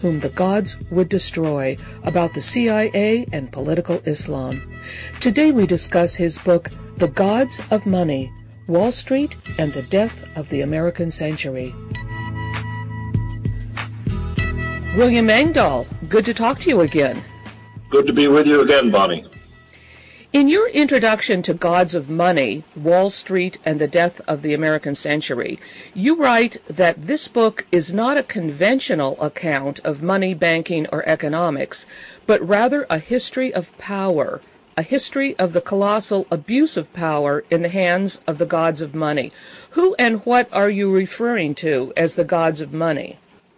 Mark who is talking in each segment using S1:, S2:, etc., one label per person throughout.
S1: whom the gods would destroy, about the CIA and political Islam. Today we discuss his book, The Gods of Money, Wall Street and the Death of the American Century. William Engdahl, good to talk to you again.
S2: Good to be with you again, Bonnie.
S1: In your introduction to Gods of Money, Wall Street and the Death of the American Century, you write that this book is not a conventional account of money, banking, or economics, but rather a history of power, a history of the colossal abuse of power in the hands of the gods of money. Who and what are you referring to as the gods of money?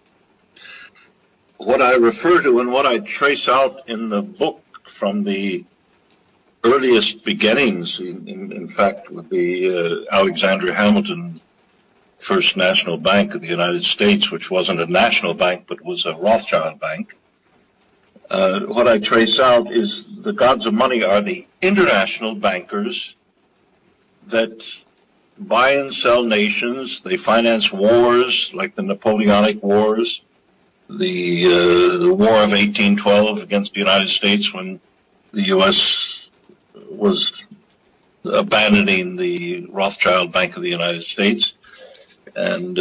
S2: What I refer to and what I trace out in the book from the earliest beginnings, in fact, with the Alexander Hamilton First National Bank of the United States, which wasn't a national bank but was a Rothschild bank. What I trace out is the gods of money are the international bankers that buy and sell nations. They finance wars like the Napoleonic Wars, the War of 1812 against the United States when the U.S. was abandoning the Rothschild Bank of the United States. And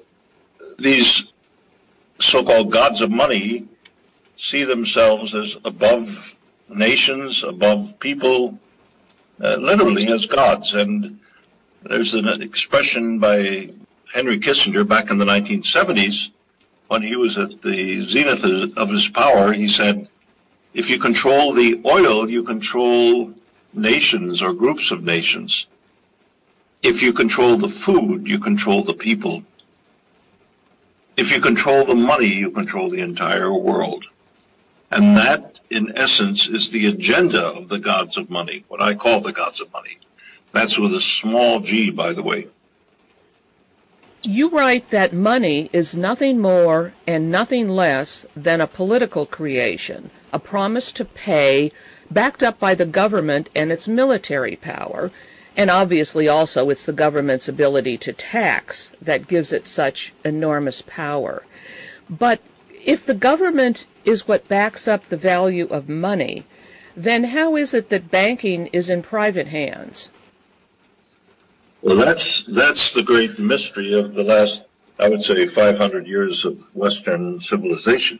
S2: these so-called gods of money see themselves as above nations, above people, literally as gods. And there's an expression by Henry Kissinger back in the 1970s when he was at the zenith of his power. He said, if you control the oil, you control nations or groups of nations. If you control the food, you control the people. If you control the money, you control the entire world. And that, in essence, is the agenda of the gods of money, what I call the gods of money. That's with a small g, by the way.
S1: You write that money is nothing more and nothing less than a political creation, a promise to pay, backed up by the government and its military power, and obviously also it's the government's ability to tax that gives it such enormous power. But if the government is what backs up the value of money, then how is it that banking is in private hands?
S2: Well, that's the great mystery of the last, I would say, 500 years of Western civilization.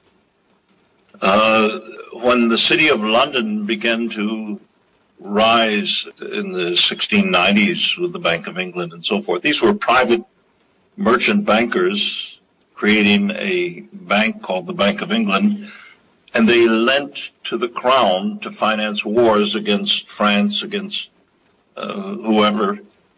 S2: When the city of London began to rise in the 1690s with the Bank of England and so forth, these were private merchant bankers creating a bank called the Bank of England, and they lent to the crown to finance wars against France, against whoever.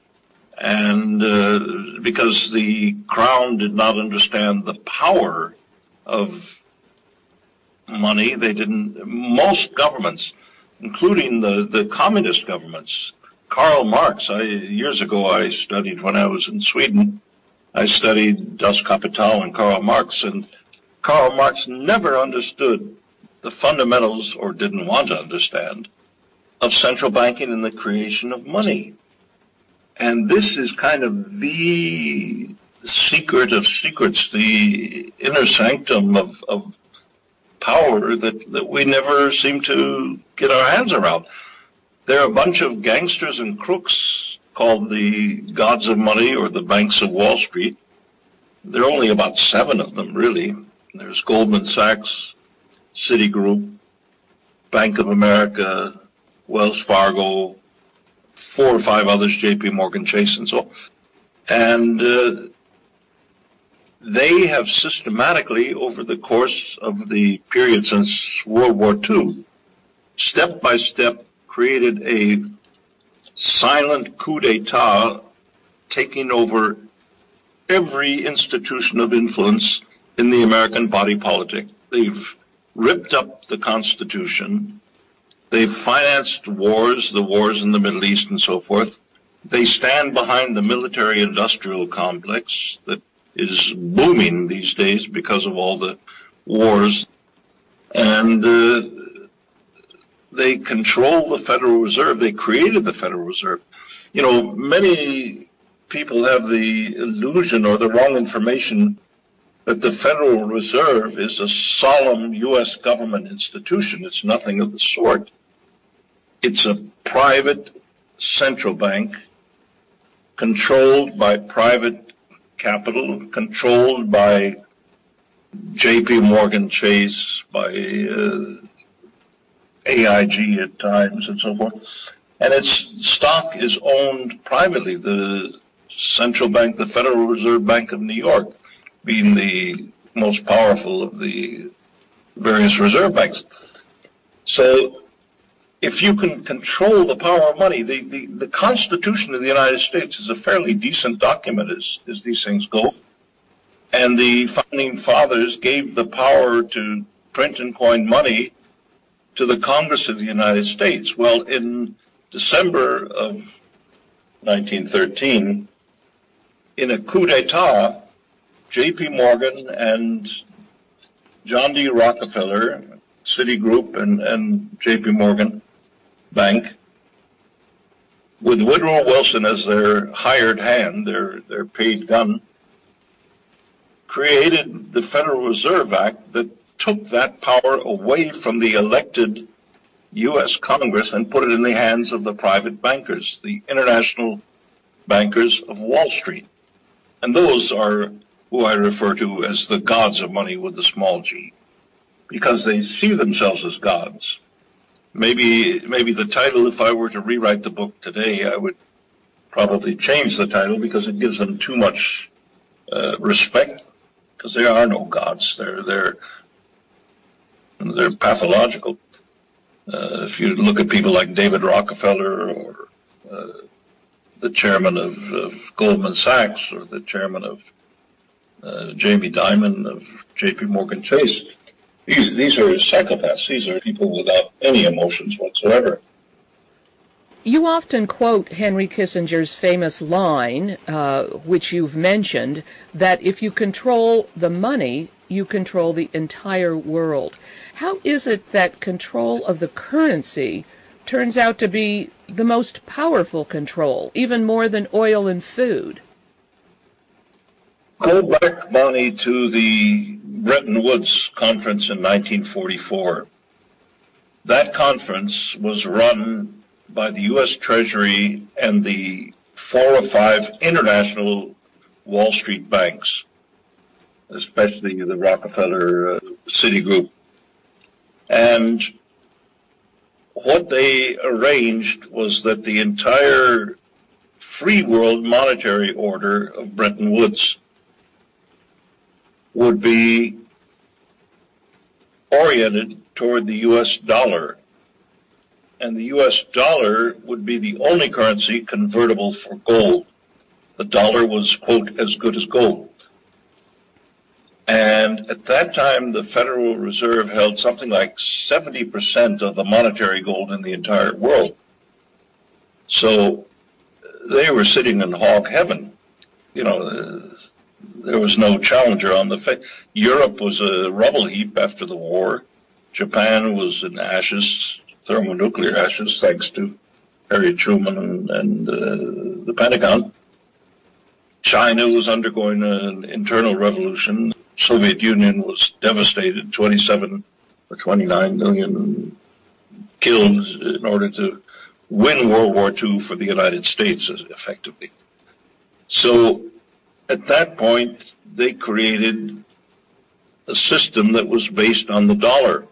S2: And because the crown did not understand the power of money, they didn't. Most governments, including the communist governments, Karl Marx, years ago I studied, when I was in Sweden, I studied Das Kapital and Karl Marx, and Karl Marx never understood the fundamentals, or didn't want to understand, of central banking and the creation of money. And this is kind of the secret of secrets, the inner sanctum of power that we never seem to get our hands around. There are a bunch of gangsters and crooks called the gods of money or the banks of Wall Street. There are only about 7 of them, really. There's Goldman Sachs, Citigroup, Bank of America, Wells Fargo, 4 or 5 others, J.P. Morgan Chase, and so. And they have systematically, over the course of the period since World War II, step by step created a silent coup d'etat, taking over every institution of influence in the American body politic. They've ripped up the Constitution. They've financed wars, the wars in the Middle East and so forth. They stand behind the military-industrial complex that is booming these days because of all the wars. And they control the Federal Reserve. They created the Federal Reserve. You know, many people have the illusion or the wrong information that the Federal Reserve is a solemn U.S. government institution. It's nothing of the sort. It's a private central bank controlled by private capital, controlled by J.P. Morgan Chase, by AIG at times, and so forth. And its stock is owned privately. The central bank, the Federal Reserve Bank of New York, being the most powerful of the various reserve banks. So if you can control the power of money, the Constitution of the United States is a fairly decent document as these things go. And the founding fathers gave the power to print and coin money to the Congress of the United States. Well, in December of 1913, in a coup d'etat, J.P. Morgan and John D. Rockefeller, Citigroup and J.P. Morgan Bank, with Woodrow Wilson as their hired hand, their paid gun, created the Federal Reserve Act that took that power away from the elected U.S. Congress and put it in the hands of the private bankers, the international bankers of Wall Street. And those are who I refer to as the gods of money with a small g, because they see themselves as gods. Maybe the title, if I were to rewrite the book today, I would probably change the title because it gives them too much respect, because there are no gods. They're pathological. If you look at people like David Rockefeller or the chairman of Goldman Sachs or the chairman of Jamie Dimon of J.P. Morgan Chase, these are psychopaths. These are people without any emotions whatsoever.
S1: You often quote Henry Kissinger's famous line, which you've mentioned, that if you control the money, you control the entire world. How is it that control of the currency turns out to be the most powerful control, even more than oil and food?
S2: Go back, Bonnie, to the Bretton Woods conference in 1944. That conference was run by the U.S. Treasury and the 4 or 5 international Wall Street banks, especially the Rockefeller Citigroup. And what they arranged was that the entire free world monetary order of Bretton Woods would be oriented toward the U.S. dollar. And the U.S. dollar would be the only currency convertible for gold. The dollar was, quote, as good as gold. And at that time, the Federal Reserve held something like 70% of the monetary gold in the entire world. So they were sitting in hog heaven. You know, there was no challenger on the face. Europe was a rubble heap after the war. Japan was in ashes, thermonuclear ashes, thanks to Harry Truman and the Pentagon. China was undergoing an internal revolution. Soviet Union was devastated, 27 or 29 million killed in order to win World War II for the United States, effectively. So at that point, they created a system that was based on the dollar.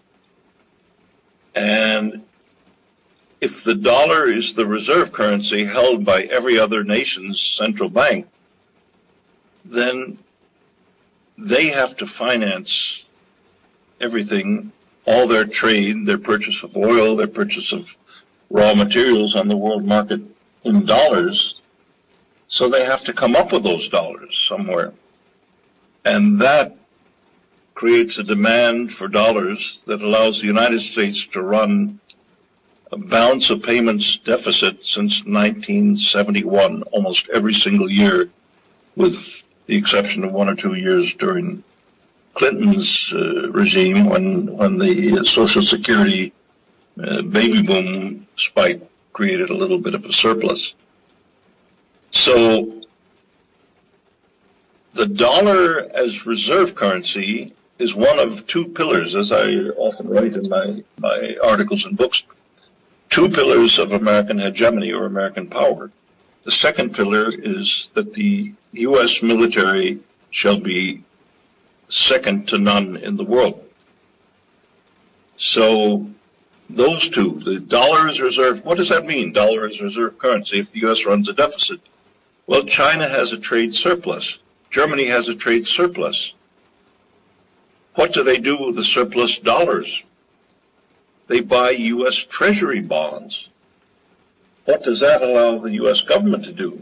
S2: And if the dollar is the reserve currency held by every other nation's central bank, then they have to finance everything, all their trade, their purchase of oil, their purchase of raw materials on the world market in dollars. So they have to come up with those dollars somewhere. And that creates a demand for dollars that allows the United States to run a balance of payments deficit since 1971, almost every single year, with the exception of 1 or 2 years during Clinton's regime when the Social Security baby boom spike created a little bit of a surplus. So The dollar as reserve currency is one of two pillars, as I often write in my articles and books, two pillars of American hegemony or American power. The second pillar is that the U.S. military shall be second to none in the world. So those two, the dollar is reserve, what does that mean, dollar is reserve currency, if the U.S. runs a deficit? Well, China has a trade surplus. Germany has a trade surplus. What do they do with the surplus dollars? They buy U.S. Treasury bonds. What does that allow the U.S. government to do?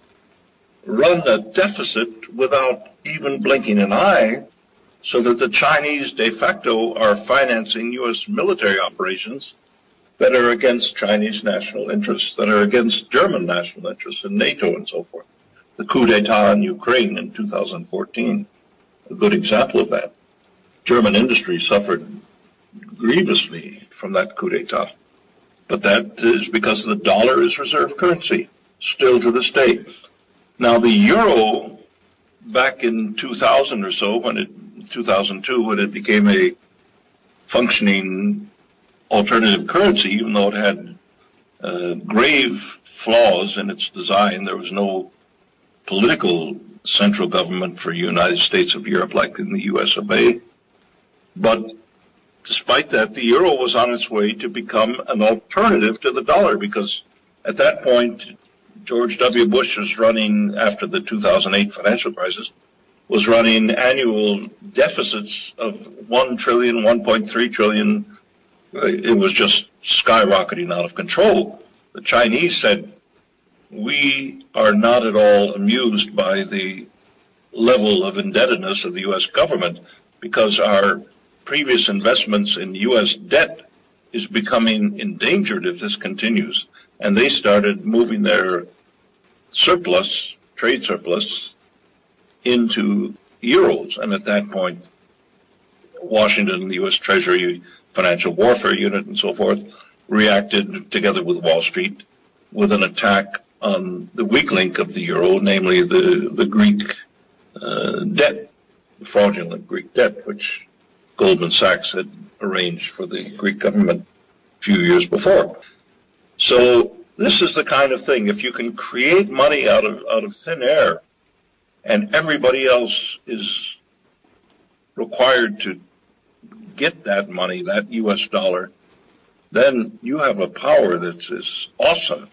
S2: Run a deficit without even blinking an eye, so that the Chinese de facto are financing U.S. military operations that are against Chinese national interests, that are against German national interests in NATO and so forth. The coup d'etat in Ukraine in 2014, a good example of that. German industry suffered grievously from that coup d'etat. But that is because the dollar is reserve currency, still to this day. Now, the euro, back in 2000 or so, 2002, when it became a functioning alternative currency, even though it had grave flaws in its design, there was no political central government for the United States of Europe like in the US of A. But despite that, the euro was on its way to become an alternative to the dollar, because at that point, George W. Bush was running, after the 2008 financial crisis, was running annual deficits of $1 trillion, $1.3 trillion. It was just skyrocketing out of control. The Chinese said, we are not at all amused by the level of indebtedness of the U.S. government, because our previous investments in U.S. debt is becoming endangered if this continues. And they started moving their surplus, trade surplus, into euros. And at that point, Washington, the U.S. Treasury Financial Warfare Unit and so forth, reacted together with Wall Street with an attack on the weak link of the euro, namely the Greek debt, the fraudulent Greek debt, which Goldman Sachs had arranged for the Greek government a few years before. So this is the kind of thing, if you can create money out of thin air, and everybody else is required to get that money, that U.S. dollar, then you have a power that's awesome.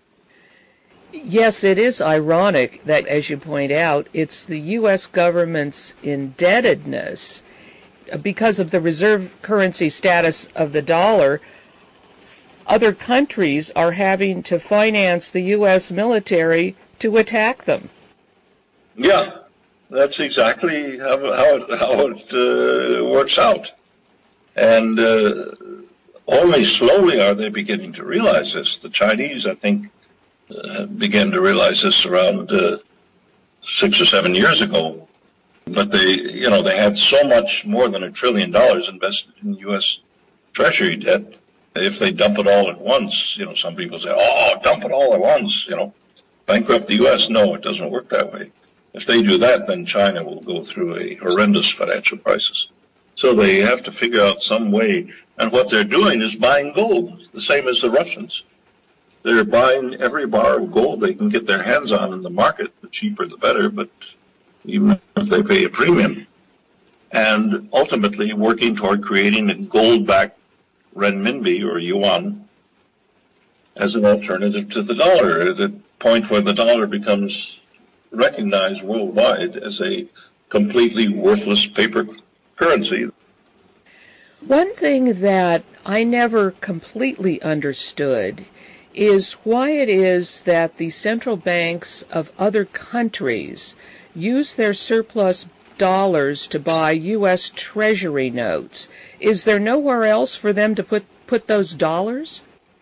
S1: Yes, it is ironic that, as you point out, it's the U.S. government's indebtedness, because of the reserve currency status of the dollar. Other countries are having to finance the U.S. military to attack them.
S2: Yeah, that's exactly how it works out. And only slowly are they beginning to realize this. The Chinese, I think, began to realize this around 6 or 7 years ago. But they had so much more than $1 trillion invested in U.S. Treasury debt. If they dump it all at once, some people say, dump it all at once, bankrupt the U.S. No, it doesn't work that way. If they do that, then China will go through a horrendous financial crisis. So they have to figure out some way. And what they're doing is buying gold, the same as the Russians. They're buying every bar of gold they can get their hands on in the market. The cheaper, the better, but even if they pay a premium. And ultimately working toward creating a gold-backed renminbi or yuan as an alternative to the dollar, at a point where the dollar becomes recognized worldwide as a completely worthless paper currency.
S1: One thing that I never completely understood is why it is that the central banks of other countries use their surplus dollars to buy U.S. Treasury notes. Is there nowhere else for them to put those dollars?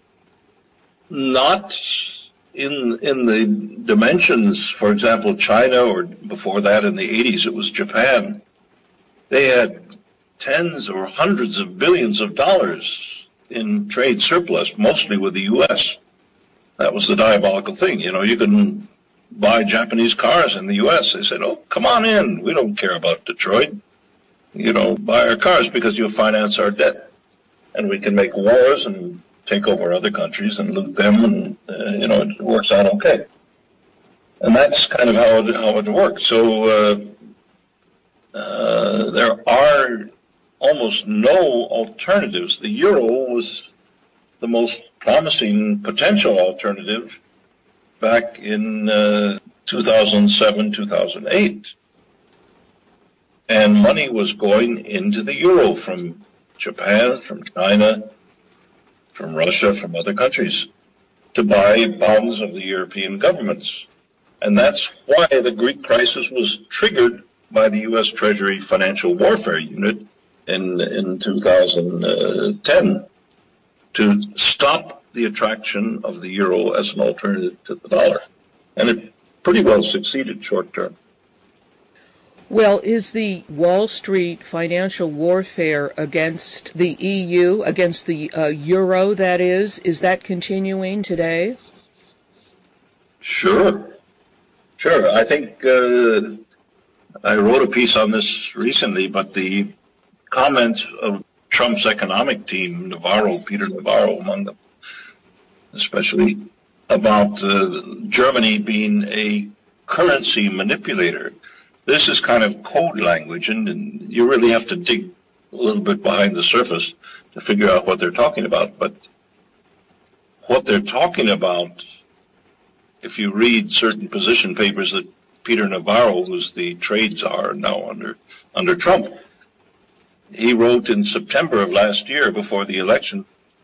S2: Not in the dimensions, for example, China, or before that in the 80s it was Japan. They had tens or hundreds of billions of dollars in trade surplus, mostly with the U.S. That was the diabolical thing. You can buy Japanese cars in the U.S. They said, oh, come on in. We don't care about Detroit. Buy our cars because you'll finance our debt. And we can make wars and take over other countries and loot them, and, it works out okay. And that's kind of how it works. So there are almost no alternatives. The euro was the most promising potential alternative back in 2007, 2008. And money was going into the euro from Japan, from China, from Russia, from other countries to buy bonds of the European governments. And that's why the Greek crisis was triggered by the U.S. Treasury Financial Warfare Unit in 2010 to stop the attraction of the euro as an alternative to the dollar. And it pretty well succeeded short term.
S1: Well, is the Wall Street financial warfare against the EU, against the euro, that is that continuing today?
S2: Sure. I think I wrote a piece on this recently, but the comments of Trump's economic team, Peter Navarro among them, especially about Germany being a currency manipulator. This is kind of code language, and you really have to dig a little bit behind the surface to figure out what they're talking about. But what they're talking about, if you read certain position papers that Peter Navarro, who's the trade czar now under Trump, he wrote in September of last year before the election,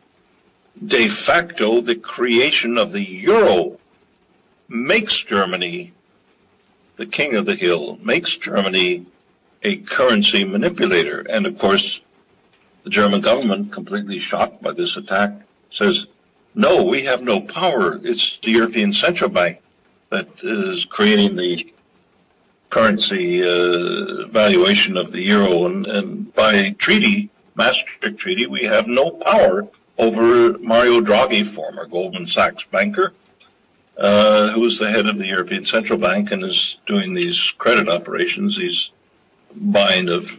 S2: de facto, the creation of the euro makes Germany the king of the hill, makes Germany a currency manipulator. And of course, the German government, completely shocked by this attack, says, no, we have no power. It's the European Central Bank that is creating the currency valuation of the euro. And by treaty, Maastricht Treaty, we have no power over Mario Draghi, former Goldman Sachs banker, who's the head of the European Central Bank and is doing these credit operations, these buying of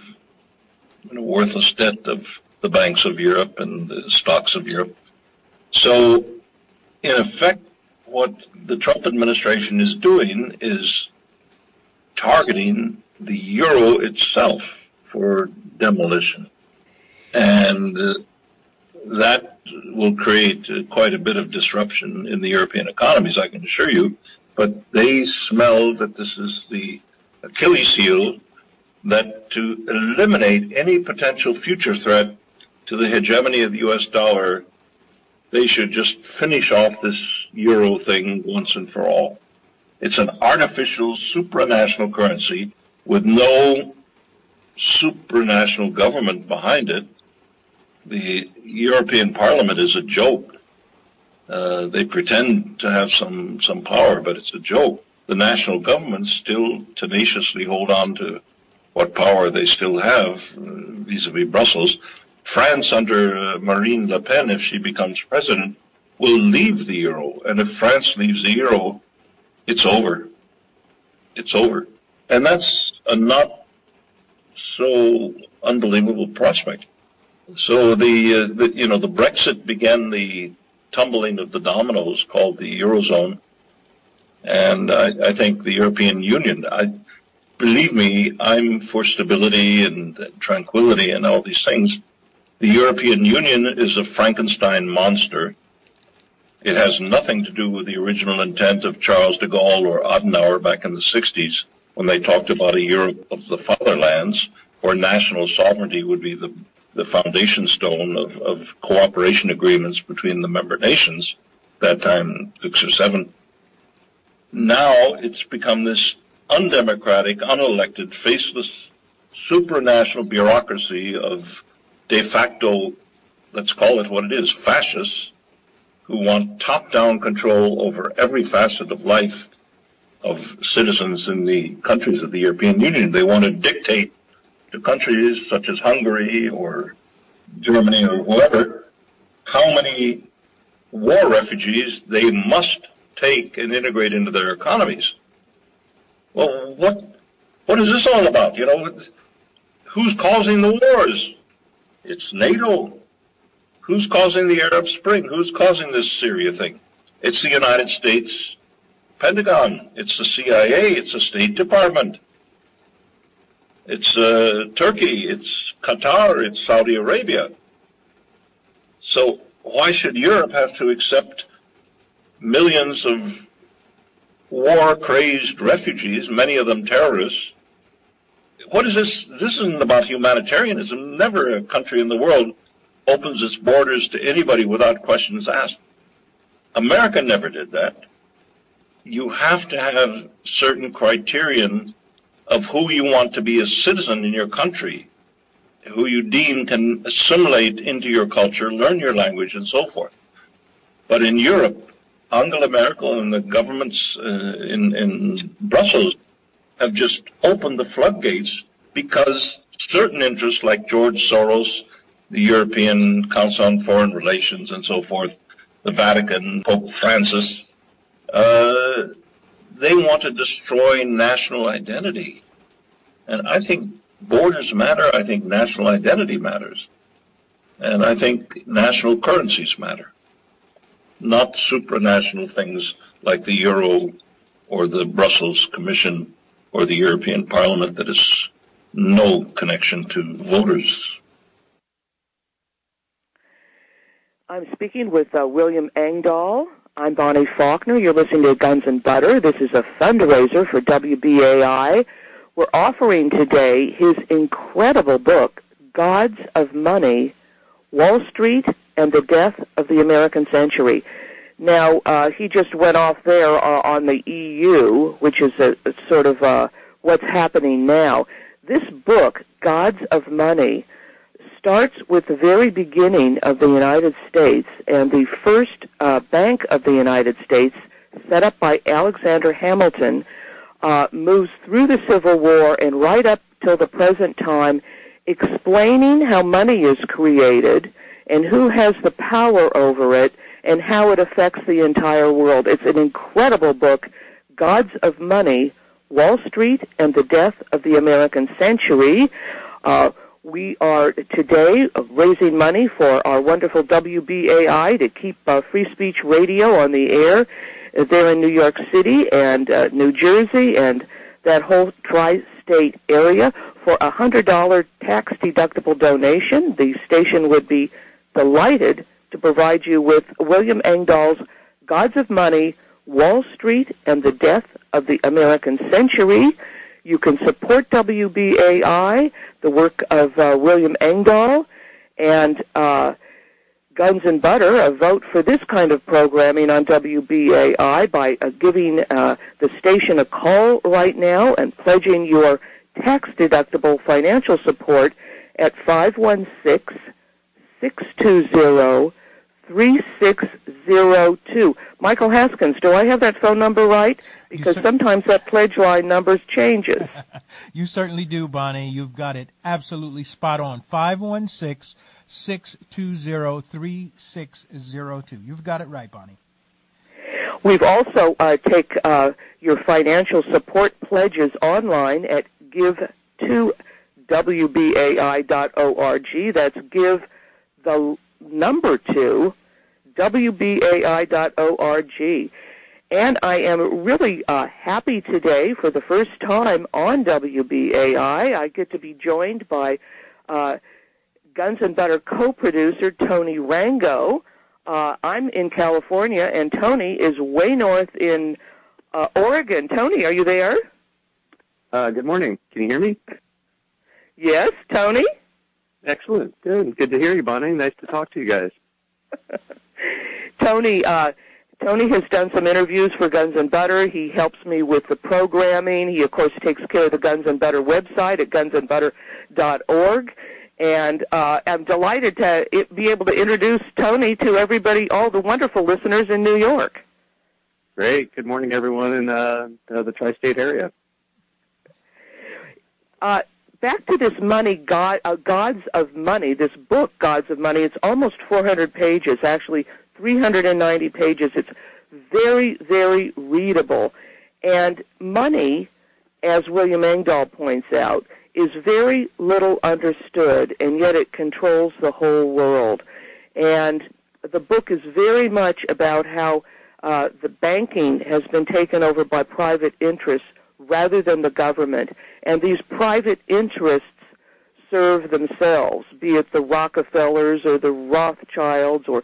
S2: worthless debt of the banks of Europe and the stocks of Europe. So, in effect, what the Trump administration is doing is targeting the euro itself for demolition. And that will create quite a bit of disruption in the European economies, I can assure you. But they smell that this is the Achilles heel, that to eliminate any potential future threat to the hegemony of the U.S. dollar, they should just finish off this euro thing once and for all. It's an artificial supranational currency with no supranational government behind it. The European Parliament is a joke. They pretend to have some power, but it's a joke. The national governments still tenaciously hold on to what power they still have vis-a-vis Brussels. France, under Marine Le Pen, if she becomes president, will leave the euro. And if France leaves the euro, it's over. It's over. And that's a not so unbelievable prospect. So the Brexit began the tumbling of the dominoes called the Eurozone. And I think the European Union, believe me, I'm for stability and tranquility and all these things. The European Union is a Frankenstein monster. It has nothing to do with the original intent of Charles de Gaulle or Adenauer back in the 60s when they talked about a Europe of the fatherlands, where national sovereignty would be the foundation stone of cooperation agreements between the member nations, that time 6 or 7. Now it's become this undemocratic, unelected, faceless, supranational bureaucracy of de facto, let's call it what it is, fascists who want top-down control over every facet of life of citizens in the countries of the European Union. They want to dictate to countries such as Hungary or Germany or whoever how many war refugees they must take and integrate into their economies. Well, what is this all about? You know, who's causing the wars? It's NATO. Who's causing the Arab Spring? Who's causing this Syria thing? It's the United States Pentagon. It's the CIA. It's the State Department. It's Turkey. It's Qatar. It's Saudi Arabia. So why should Europe have to accept millions of war-crazed refugees, many of them terrorists? What is this? This isn't about humanitarianism. Never a country in the world opens its borders to anybody without questions asked. America never did that. You have to have certain criterion of who you want to be a citizen in your country, who you deem can assimilate into your culture, learn your language, and so forth. But in Europe, Angela Merkel and the governments in Brussels have just opened the floodgates because certain interests like George Soros, the European Council on Foreign Relations, and so forth, the Vatican, Pope Francis, they want to destroy national identity. And I think borders matter. I think national identity matters. And I think national currencies matter, not supranational things like the Euro or the Brussels Commission or the European Parliament that has no connection to voters.
S1: I'm speaking with William Engdahl. I'm Bonnie Faulkner. You're listening to Guns and Butter. This is a fundraiser for WBAI. We're offering today his incredible book, Gods of Money, Wall Street and the Death of the American Century. Now, he just went off there on the EU, which is a sort of what's happening now. This book, Gods of Money, starts with the very beginning of the United States and the first Bank of the United States, set up by Alexander Hamilton, moves through the Civil War and right up till the present time, explaining how money is created and who has the power over it and how it affects the entire world. It's an incredible book, Gods of Money, Wall Street and the Death of the American Century. We are today raising money for our wonderful WBAI to keep Free Speech Radio on the air there in New York City and New Jersey and that whole tri-state area. For a $100 tax-deductible donation, the station would be delighted to provide you with William Engdahl's Gods of Money, Wall Street, and the Death of the American Century. You can support WBAI, the work of William Engdahl, and Guns and Butter, a vote for this kind of programming on WBAI by giving the station a call right now and pledging your tax-deductible financial support at 516-620-3602. Michael Haskins, do I have that phone number right? Because sometimes that pledge line number changes.
S3: You certainly do, Bonnie. You've got it absolutely spot on. 516-620-3602. You've got it right, Bonnie.
S1: We've also take your financial support pledges online at give2wbai.org. That's give the number 2 WBAI.org. And I am really happy today for the first time on WBAI. I get to be joined by Guns and Butter co-producer Tony Rango. I'm in California, and Tony is way north in Oregon. Tony, are you there?
S4: Good morning. Can you hear me?
S1: Yes, Tony?
S4: Excellent. Good. Good to hear you, Bonnie. Nice to talk to you guys.
S1: Tony has done some interviews for Guns and Butter. He helps me with the programming. He, of course, takes care of the Guns and Butter website at gunsandbutter.org. And I'm delighted to be able to introduce Tony to everybody, all the wonderful listeners in New York.
S4: Great. Good morning, everyone in the tri-state area.
S1: Back to this money, Gods of Money, this book, Gods of Money. It's almost 400 pages, actually 390 pages. It's
S5: very, very readable. And money, as William Engdahl points out, is very little understood, and yet it controls the whole world. And the book is very much about how the banking has been taken over by private interests rather than the government. And these private interests serve themselves, be it the Rockefellers or the Rothschilds or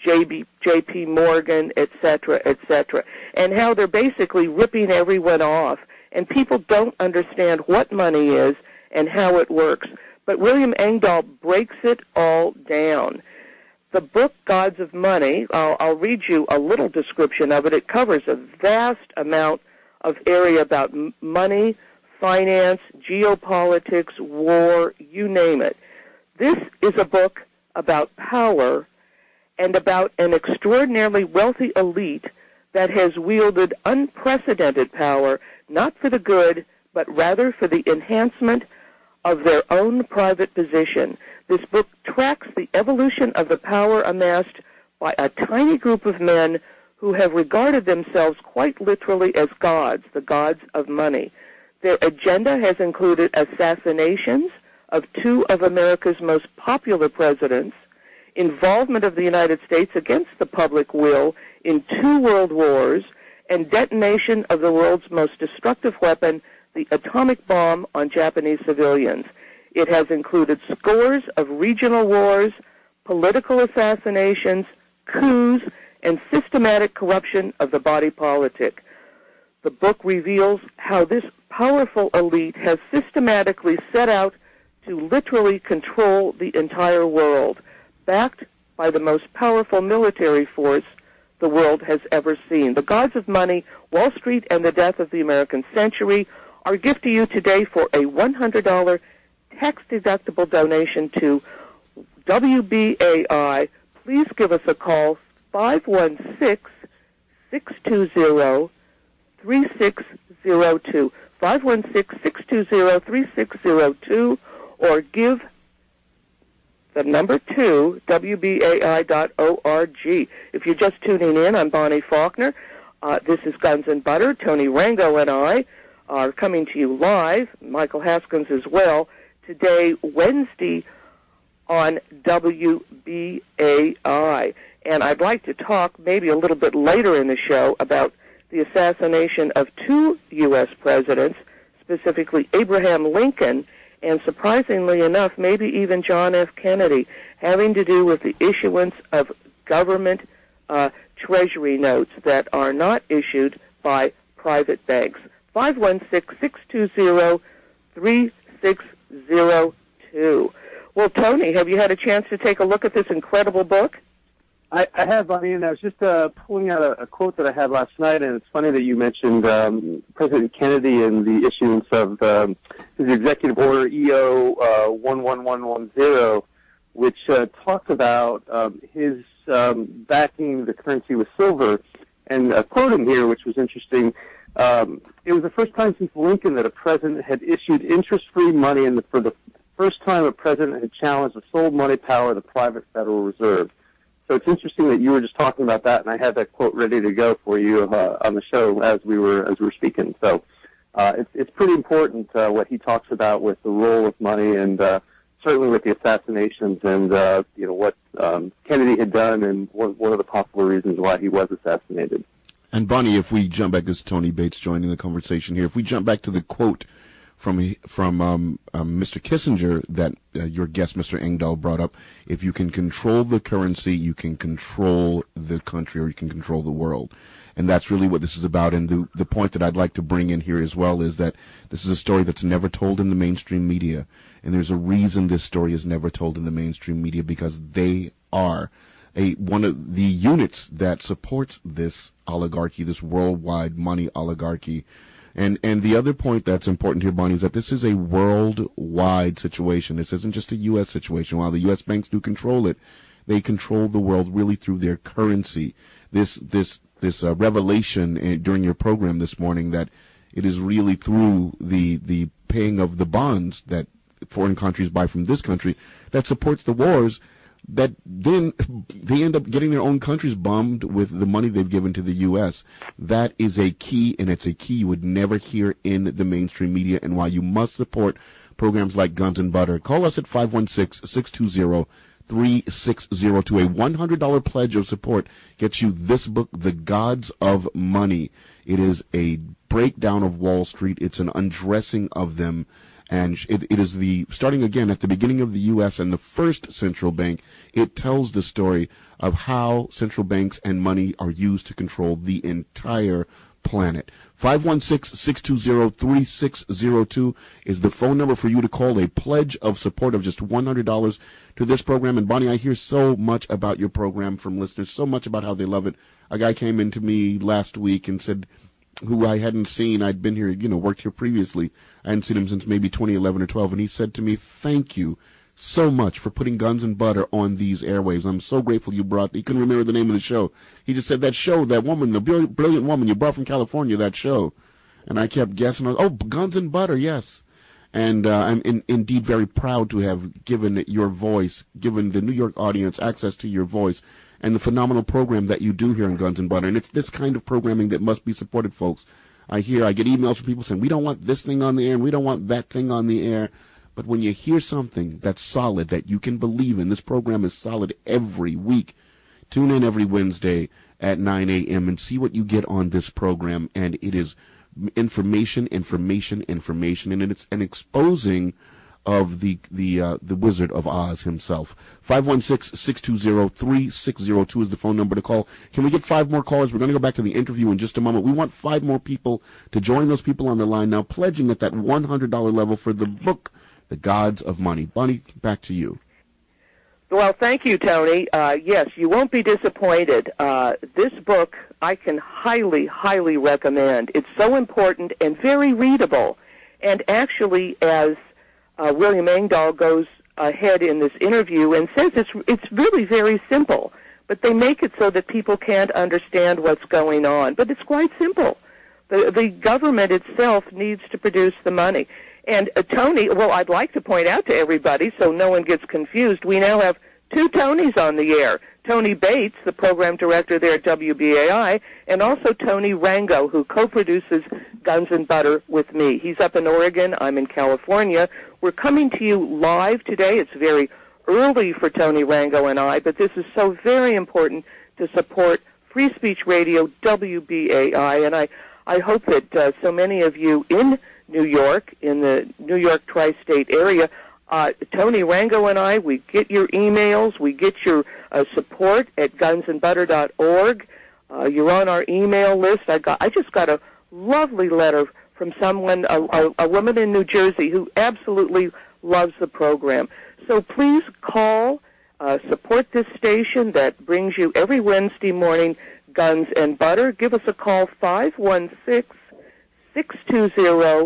S5: J.P. Morgan, et cetera, and how they're basically ripping everyone off. And people don't understand what money is and how it works. But William Engdahl breaks it all down. The book, Gods of Money, I'll read you a little description of it. It covers a vast amount of area about money, finance, geopolitics, war, you name it. This is a book about power and about an extraordinarily wealthy elite that has wielded unprecedented power, not for the good, but rather for the enhancement of their own private position. This book tracks the evolution of the power amassed by a tiny group of men who have regarded themselves quite literally as gods, the gods of money. Their agenda has included assassinations of two of America's most popular presidents, involvement of the United States against the public will in 2 world wars, and detonation of the world's most destructive weapon, the atomic bomb, on Japanese civilians. It has included scores of regional wars, political assassinations, coups, and systematic corruption of the body politic. The book reveals how this powerful elite has systematically set out to literally control the entire world, backed by the most powerful military force the world has ever seen. The Gods of Money, Wall Street, and the Death of the American Century. Our gift to you today for a $100 tax-deductible donation to WBAI. Please give us a call, 516-620-3602, 516-620-3602, or give the number 2, WBAI.org. If you're just tuning in, I'm Bonnie Faulkner. This is Guns and Butter. Tony Rango and I are coming to you live, Michael Haskins as well, today, Wednesday, on WBAI. And I'd like to talk maybe a little bit later in the show about the assassination of 2 U.S. presidents, specifically Abraham Lincoln, and surprisingly enough, maybe even John F. Kennedy, having to do with the issuance of government treasury notes that are not issued by private banks. 516-620-3602. Well, Tony, have you had a chance to take a look at this incredible book?
S4: I have, Bonnie, and I was just pulling out a quote that I had last night, and it's funny that you mentioned President Kennedy and the issuance of his executive order EO 11110, which talks about his backing the currency with silver. And a quote in here, which was interesting, it was the first time since Lincoln that a president had issued interest-free money, and for the first time a president had challenged the sole money power of the private Federal Reserve. So it's interesting that you were just talking about that, and I had that quote ready to go for you on the show as we were speaking. So it's pretty important what he talks about with the role of money, and certainly with the assassinations and what Kennedy had done, and one of the possible reasons why he was assassinated.
S6: And Bonnie, if we jump back, this is Tony Bates joining the conversation here. If we jump back to the quote from Mr. Kissinger that your guest, Mr. Engdahl, brought up, if you can control the currency, you can control the country, or you can control the world. And that's really what this is about. And the point that I'd like to bring in here as well is that this is a story that's never told in the mainstream media. And there's a reason this story is never told in the mainstream media, because they are one of the units that supports this oligarchy, this worldwide money oligarchy. And the other point that's important here, Bonnie, is that this is a worldwide situation. This isn't just a U.S. situation. While the U.S. banks do control it, they control the world really through their currency. This revelation during your program this morning, that it is really through the paying of the bonds that foreign countries buy from this country that supports the wars. that then they end up getting their own countries bombed with the money they've given to the U.S. That is a key, and it's a key you would never hear in the mainstream media, and why you must support programs like Guns and Butter. Call us at 516-620-3602. A $100 pledge of support gets you this book, The Gods of Money. It is a breakdown of Wall Street. It's an undressing of them. And it is starting again at the beginning of the U.S. and the first central bank. It tells the story of how central banks and money are used to control the entire planet. 516-620-3602 is the phone number for you to call. A pledge of support of just $100 to this program. And Bonnie, I hear so much about your program from listeners, so much about how they love it. A guy came in to me last week and said, who I hadn't seen, I'd been here, worked here previously. I hadn't seen him since maybe 2011 or 12, and he said to me, thank you so much for putting Guns and Butter on these airwaves. I'm so grateful you brought, he couldn't remember the name of the show. He just said that show, that woman, the brilliant woman you brought from California, that show. And I kept guessing, Guns and Butter, yes. And I'm indeed very proud to have given your voice, given the New York audience access to your voice, and the phenomenal program that you do here on Guns and Butter. And it's this kind of programming that must be supported, folks. I get emails from people saying, we don't want this thing on the air, and we don't want that thing on the air. But when you hear something that's solid, that you can believe in, this program is solid every week. Tune in every Wednesday at 9 a.m. and see what you get on this program. And it is information, and it's an exposing of the Wizard of Oz himself. 516-620-3602 is the phone number to call. Can we get 5 more callers? We're going to go back to the interview in just a moment. We want 5 more people to join those people on the line now, pledging at that $100 level for the book, The Gods of Money. Bonnie, back to you.
S5: Well, thank you, Tony. Yes, you won't be disappointed. This book I can highly, highly recommend. It's so important and very readable. And actually, as William Engdahl goes ahead in this interview and says it's really very simple, but they make it so that people can't understand what's going on. But it's quite simple. The government itself needs to produce the money. And Tony, well, I'd like to point out to everybody so no one gets confused, we now have 2 Tonys on the air. Tony Bates, the program director there at WBAI, and also Tony Rango, who co-produces Guns and Butter with me. He's up in Oregon. I'm in California. We're coming to you live today. It's very early for Tony Rango and I, but this is so very important to support Free Speech Radio, WBAI, and I hope that so many of you in New York, in the New York tri-state area, Tony Rango and I, we get your emails, we get your support at gunsandbutter.org. You're on our email list. I just got a lovely letter from someone, a woman in New Jersey who absolutely loves the program. So please call, support this station that brings you every Wednesday morning Guns and Butter. Give us a call, 516-620-3602,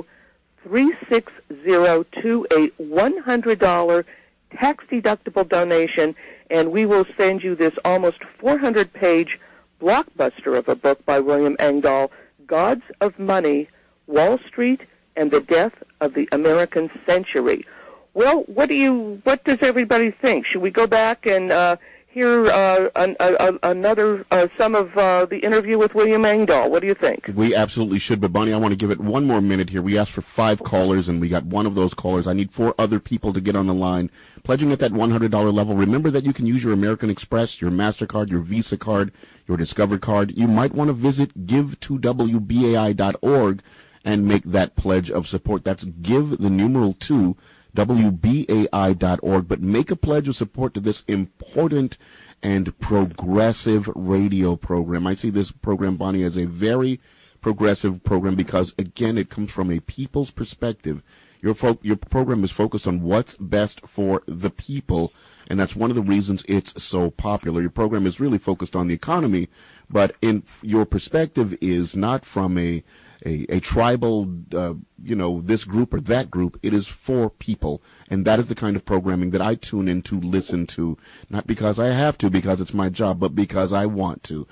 S5: a $100 tax-deductible donation, and we will send you this almost 400-page blockbuster of a book by William Engdahl, Gods of Money, Wall Street, and the Death of the American Century. Well, what does everybody think? Should we go back and hear another some of the interview with William Engdahl? What do you think?
S6: We absolutely should, but Bonnie, I want to give it one more minute here. We asked for 5 callers, and we got one of those callers. I need 4 other people to get on the line, pledging at that $100 level. Remember that you can use your American Express, your MasterCard, your Visa card, your Discover card. You might want to visit give2wbai.org and make that pledge of support. That's give the numeral 2 WBAI.org, but make a pledge of support to this important and progressive radio program. I see this program, Bonnie, as a very progressive program because, again, it comes from a people's perspective. Your program is focused on what's best for the people, and that's one of the reasons it's so popular. Your program is really focused on the economy, but your perspective is not from a tribal this group or that group. It is for people. And that is the kind of programming that I tune in to listen to, not because I have to, because it's my job, but because I want to.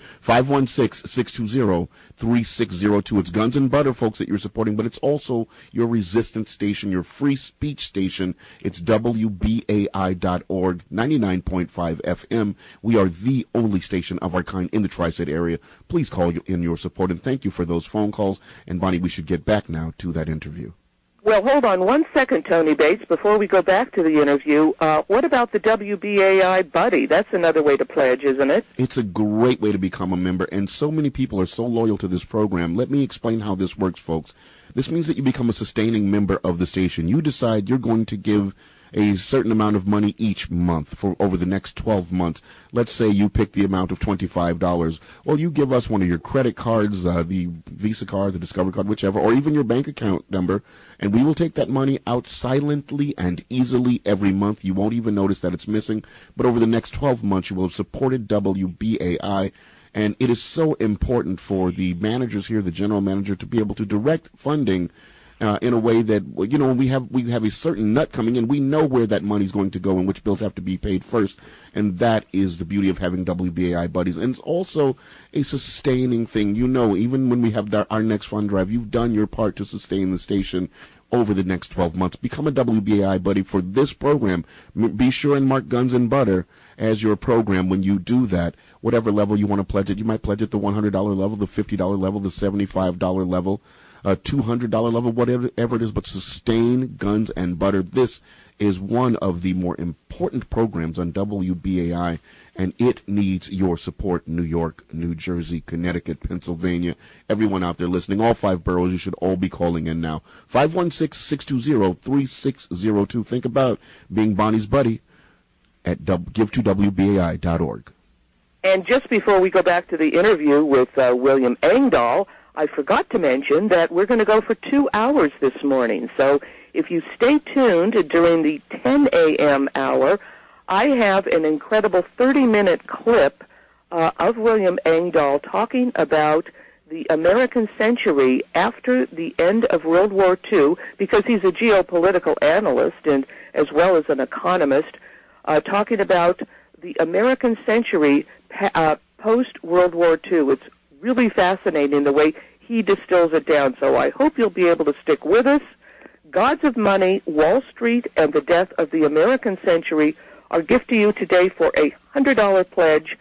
S6: 516-620-3602. It's Guns and Butter, folks, that you're supporting, but it's also your resistance station, your free speech station. It's WBAI.org, 99.5 FM. We are the only station of our kind in the Tri-State area. Please call in your support, and thank you for those phone calls. And Bonnie, we should get back now to that interview.
S5: Well, hold on one second, Tony Bates, before we go back to the interview. What about the WBAI Buddy? That's another way to pledge, isn't it?
S6: It's a great way to become a member, and so many people are so loyal to this program. Let me explain how this works, folks. This means that you become a sustaining member of the station. You decide you're going to give a certain amount of money each month for over the next 12 months. Let's say you pick the amount of $25. Well, you give us one of your credit cards, the Visa card, the Discover card, whichever, or even your bank account number, and we will take that money out silently and easily every month. You won't even notice that it's missing, but over the next 12 months, you will have supported WBAI. And it is so important for the managers here, the general manager, to be able to direct funding in a way that, we have a certain nut coming in. We know where that money is going to go and which bills have to be paid first. And that is the beauty of having WBAI buddies. And it's also a sustaining thing. Even when we have our next fund drive, you've done your part to sustain the station over the next 12 months. Become a WBAI buddy for this program. Be sure and mark Guns and Butter as your program when you do that. Whatever level you want to pledge it, you might pledge it the $100 level, the $50 level, the $75 level, $200 level, whatever it is, but sustain Guns and Butter. This is one of the more important programs on WBAI, and it needs your support. New York, New Jersey, Connecticut, Pennsylvania, everyone out there listening, all 5 boroughs, you should all be calling in now. 516-620-3602. Think about being Bonnie's buddy at give2wbai.org.
S5: And just before we go back to the interview with William Engdahl, I forgot to mention that we're going to go for 2 hours this morning. So if you stay tuned during the 10 a.m. hour, I have an incredible 30-minute clip of William Engdahl talking about the American century after the end of World War II, because he's a geopolitical analyst and as well as an economist, talking about the American century post-World War II. It's really fascinating the way he distills it down. So I hope you'll be able to stick with us. Gods of Money, Wall Street, and the Death of the American Century. Our gift to you today for a $100 pledge,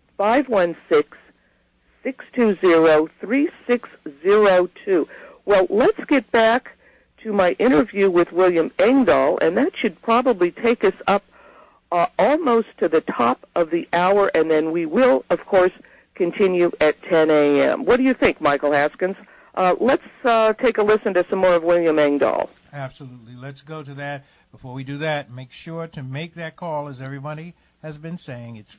S5: 516-620-3602. Well, let's get back to my interview with William Engdahl, and that should probably take us up almost to the top of the hour, and then we will, of course, continue at 10 a.m. What do you think, Michael Haskins? Let's take a listen to some more of William Engdahl.
S3: Absolutely. Let's go to that. Before we do that, make sure to make that call, as everybody has been saying. It's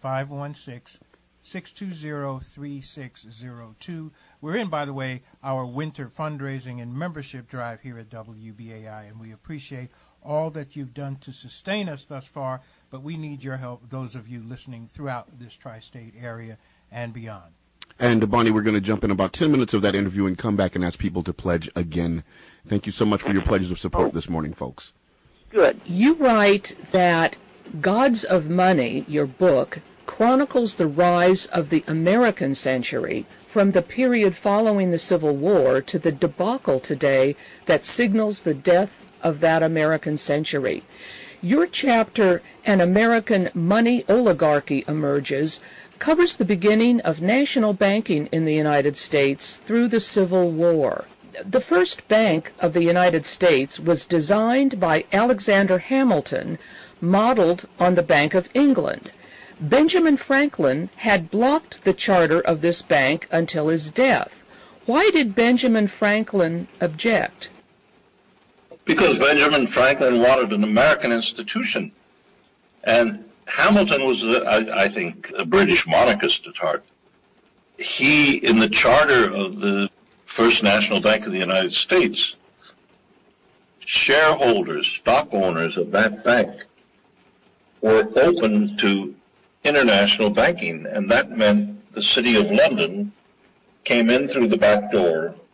S3: 516-620-3602. We're in, by the way, our winter fundraising and membership drive here at WBAI, and we appreciate all that you've done to sustain us thus far, but we need your help, those of you listening throughout this tri-state area and beyond.
S6: And, Bonnie, we're going to jump in about 10 minutes of that interview and come back and ask people to pledge again. Thank you so much for your pledges of support this morning, folks.
S5: Good.
S1: You write that Gods of Money, your book, chronicles the rise of the American century from the period following the Civil War to the debacle today that signals the death of that American century. Your chapter, An American Money Oligarchy Emerges, covers the beginning of national banking in the United States through the Civil War. The first bank of the United States was designed by Alexander Hamilton, modeled on the Bank of England. Benjamin Franklin had blocked the charter of this bank until his death. Why did Benjamin Franklin object?
S2: Because Benjamin Franklin wanted an American institution. And Hamilton was, I think, a British monarchist at heart. He, in the charter of the First National Bank of the United States, shareholders, stock owners of that bank were open to international banking, and that meant the City of London came in through the back door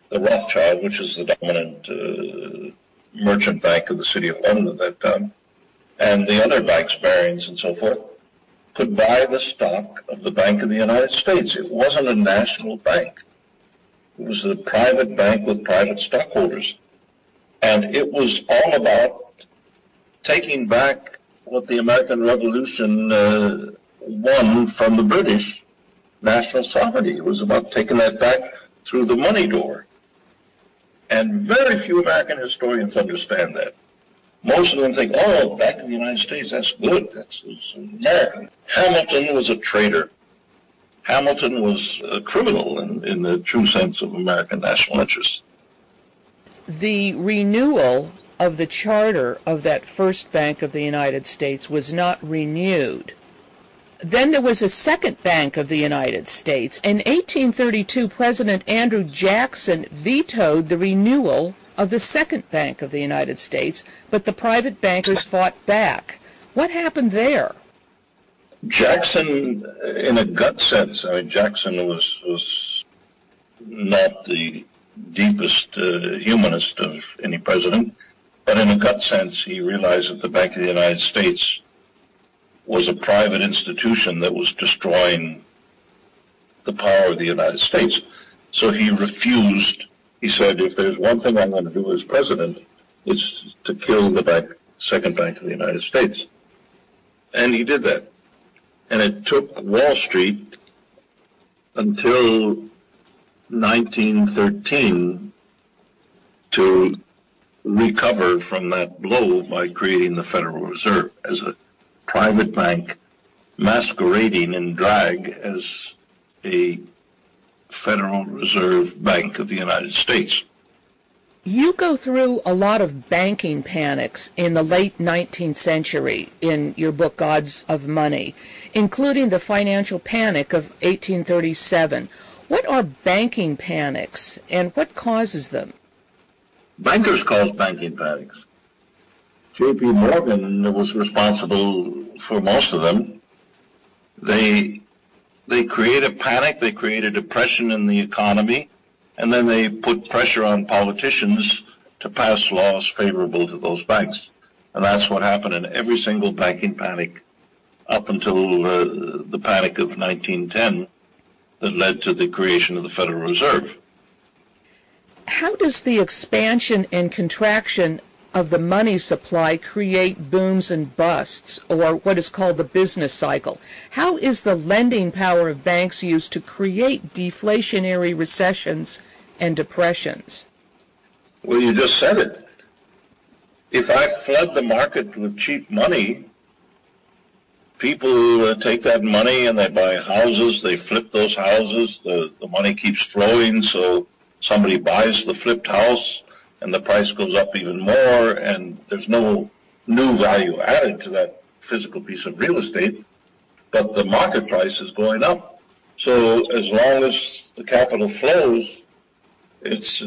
S2: the Rothschild, which is the dominant merchant bank of the City of London at that time, and the other banks, Barings and so forth, could buy the stock of the Bank of the United States. It wasn't a national bank. It was a private bank with private stockholders. And it was all about taking back what the American Revolution won from the British, national sovereignty. It was about taking that back through the money door. And very few American historians understand that. Most of them think, oh, Bank of the United States, that's good. That's American. Hamilton was a traitor. Hamilton was a criminal in the true sense of American national interest.
S1: The renewal of the charter of that first Bank of the United States was not renewed. Then there was a second Bank of the United States. In 1832, President Andrew Jackson vetoed the renewal of the second Bank of the United States, but the private bankers fought back. What happened there?
S2: Jackson, in a gut sense, I mean, Jackson was not the deepest humanist of any president, but in a gut sense, he realized that the Bank of the United States was a private institution that was destroying the power of the United States. So he refused. He said, if there's one thing I'm going to do as president, it's to kill the second Bank of the United States. And he did that. And it took Wall Street until 1913 to recover from that blow by creating the Federal Reserve as a private bank masquerading in drag as a Federal Reserve Bank of the United States.
S1: You go through a lot of banking panics in the late 19th century in your book, Gods of Money, including the financial panic of 1837. What are banking panics, and what causes them?
S2: Bankers cause banking panics. J.P. Morgan was responsible for most of them. They create a panic, they create a depression in the economy, and then they put pressure on politicians to pass laws favorable to those banks. And that's what happened in every single banking panic up until the panic of 1910 that led to the creation of the Federal Reserve.
S1: How does the expansion and contraction of the money supply create booms and busts, or what is called the business cycle? How is the lending power of banks used to create deflationary recessions and depressions?
S2: Well, you just said it. If I flood the market with cheap money, people take that money and they buy houses, they flip those houses, the money keeps flowing, so somebody buys the flipped house, and the price goes up even more, and there's no new value added to that physical piece of real estate, but the market price is going up. So as long as the capital flows, it's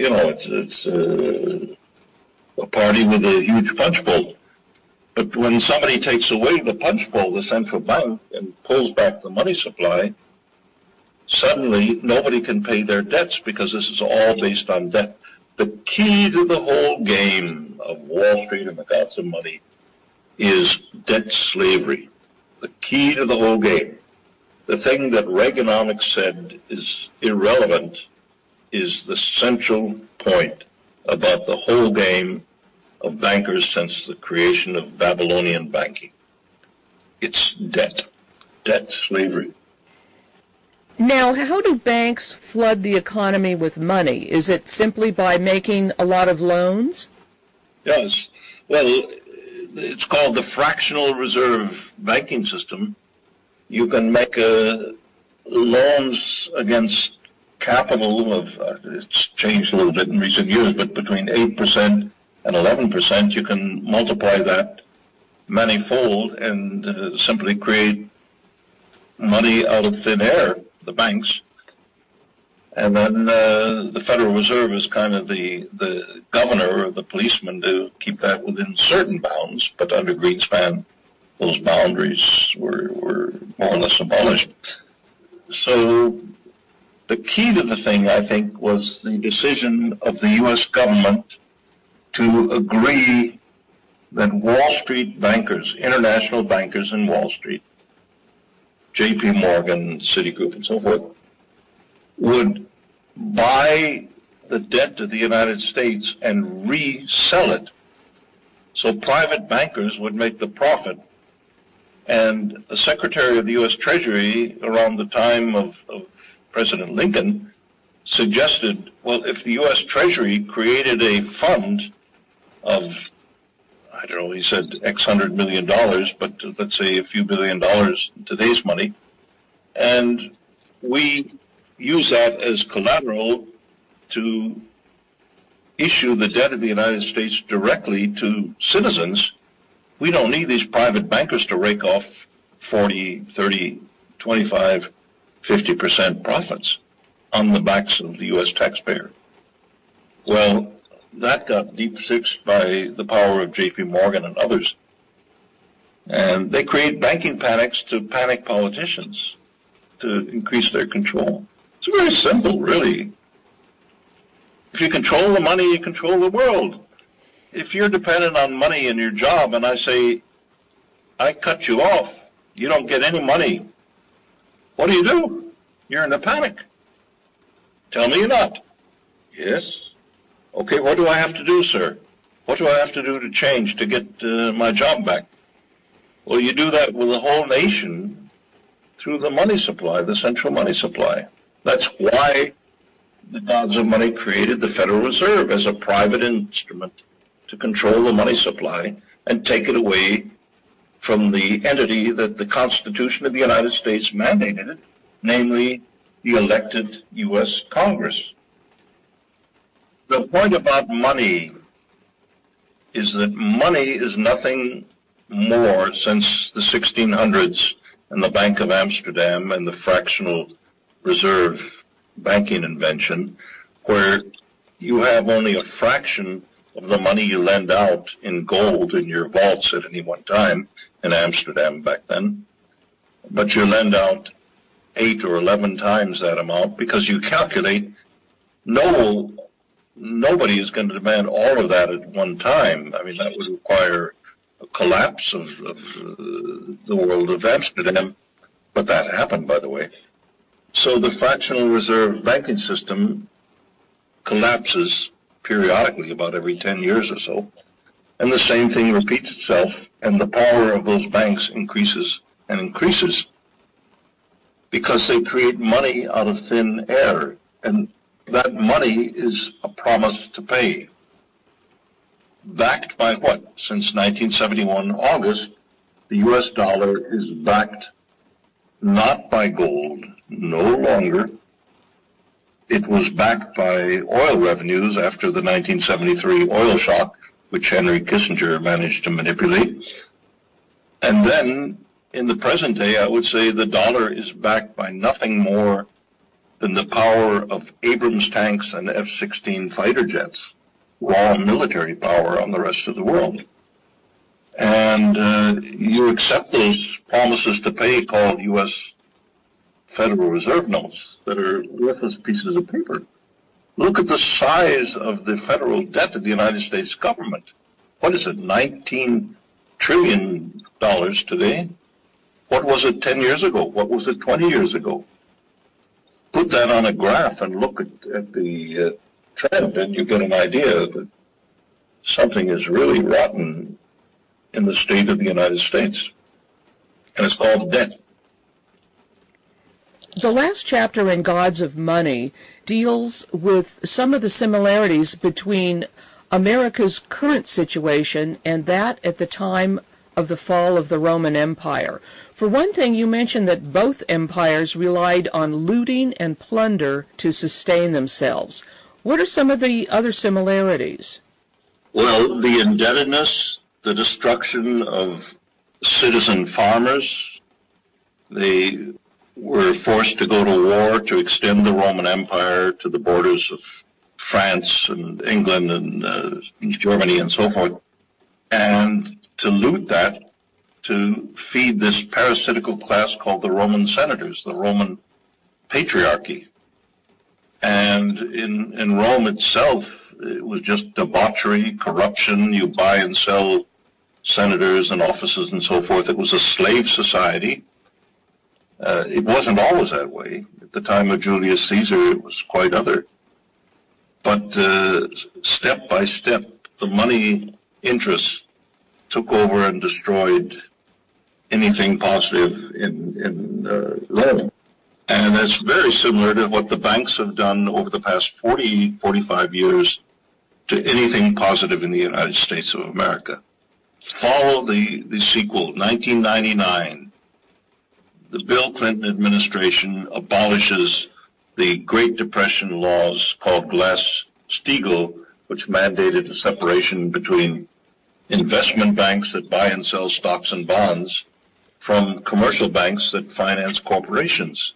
S2: a party with a huge punch bowl. But when somebody takes away the punch bowl, the central bank, and pulls back the money supply, suddenly nobody can pay their debts because this is all based on debt. The key to the whole game of Wall Street and the gods of money is debt slavery. The key to the whole game. The thing that Reaganomics said is irrelevant is the central point about the whole game of bankers since the creation of Babylonian banking. It's debt slavery.
S1: Now, how do banks flood the economy with money? Is it simply by making a lot of loans?
S2: Yes. Well, it's called the fractional reserve banking system. You can make loans against capital of, it's changed a little bit in recent years, but between 8% and 11%, you can multiply that manifold and simply create money out of thin air, the banks. And then the Federal Reserve is kind of the governor or the policeman to keep that within certain bounds, but under Greenspan, those boundaries were more or less abolished. So The key to the thing, I think, was the decision of the U.S. government to agree that Wall Street bankers, international bankers in Wall Street, J.P. Morgan, Citigroup, and so forth, would buy the debt of the United States and resell it. So private bankers would make the profit. And the Secretary of the U.S. Treasury, around the time of President Lincoln, suggested, well, if the U.S. Treasury created a fund of, I don't know, he said X $100 million, but let's say a few $billion in today's money, and we use that as collateral to issue the debt of the United States directly to citizens, we don't need these private bankers to rake off 40, 30, 25, 50% profits on the backs of the U.S. taxpayer. Well, that got deep-sixed by the power of J.P. Morgan and others. And they create banking panics to panic politicians to increase their control. It's very simple, really. If you control the money, you control the world. If you're dependent on money in your job and I say, I cut you off, you don't get any money, what do? You're in a panic. Tell me you're not. Yes. Okay, what do I have to do, sir? What do I have to do to change to get my job back? Well, you do that with the whole nation through the money supply, the central money supply. That's why the gods of money created the Federal Reserve as a private instrument to control the money supply and take it away from the entity that the Constitution of the United States mandated, namely the elected U.S. Congress. The point about money is that money is nothing more since the 1600s and the Bank of Amsterdam and the fractional reserve banking invention, where you have only a fraction of the money you lend out in gold in your vaults at any one time in Amsterdam back then, but you lend out 8 or 11 times that amount because you calculate nobody is going to demand all of that at one time. I mean, that would require a collapse of the world of Amsterdam, but that happened, by the way. So the fractional reserve banking system collapses periodically about every 10 years or so, and the same thing repeats itself, and the power of those banks increases and increases because they create money out of thin air, and that money is a promise to pay. Backed by what? Since 1971, August, the U.S. dollar is backed not by gold, no longer. It was backed by oil revenues after the 1973 oil shock, which Henry Kissinger managed to manipulate. And then, in the present day, I would say the dollar is backed by nothing more than the power of Abrams tanks and F-16 fighter jets, raw military power on the rest of the world. And you accept those promises to pay called U.S. Federal Reserve notes that are worthless pieces of paper. Look at the size of the federal debt of the United States government. What is it, $19 trillion today? What was it 10 years ago? What was it 20 years ago? Put that on a graph and look at the trend, and you get an idea that something is really rotten in the state of the United States. And it's called debt.
S1: The last chapter in Gods of Money deals with some of the similarities between America's current situation and that at the time of the fall of the Roman Empire. For one thing, you mentioned that both empires relied on looting and plunder to sustain themselves. What are some of the other similarities?
S2: Well, the indebtedness, the destruction of citizen farmers. They were forced to go to war to extend the Roman Empire to the borders of France and England and Germany and so forth, and to loot that to feed this parasitical class called the Roman senators, the Roman patriarchy. And in Rome itself, it was just debauchery, corruption. You buy and sell senators and offices and so forth. It was a slave society. It wasn't always that way. At the time of Julius Caesar, it was quite other. But step by step, the money interests took over and destroyed anything positive in Rome. And it's very similar to what the banks have done over the past 40, 45 years to anything positive in the United States of America. Follow the sequel, 1999. The Bill Clinton administration abolishes the Great Depression laws called Glass-Steagall, which mandated a separation between investment banks that buy and sell stocks and bonds from commercial banks that finance corporations.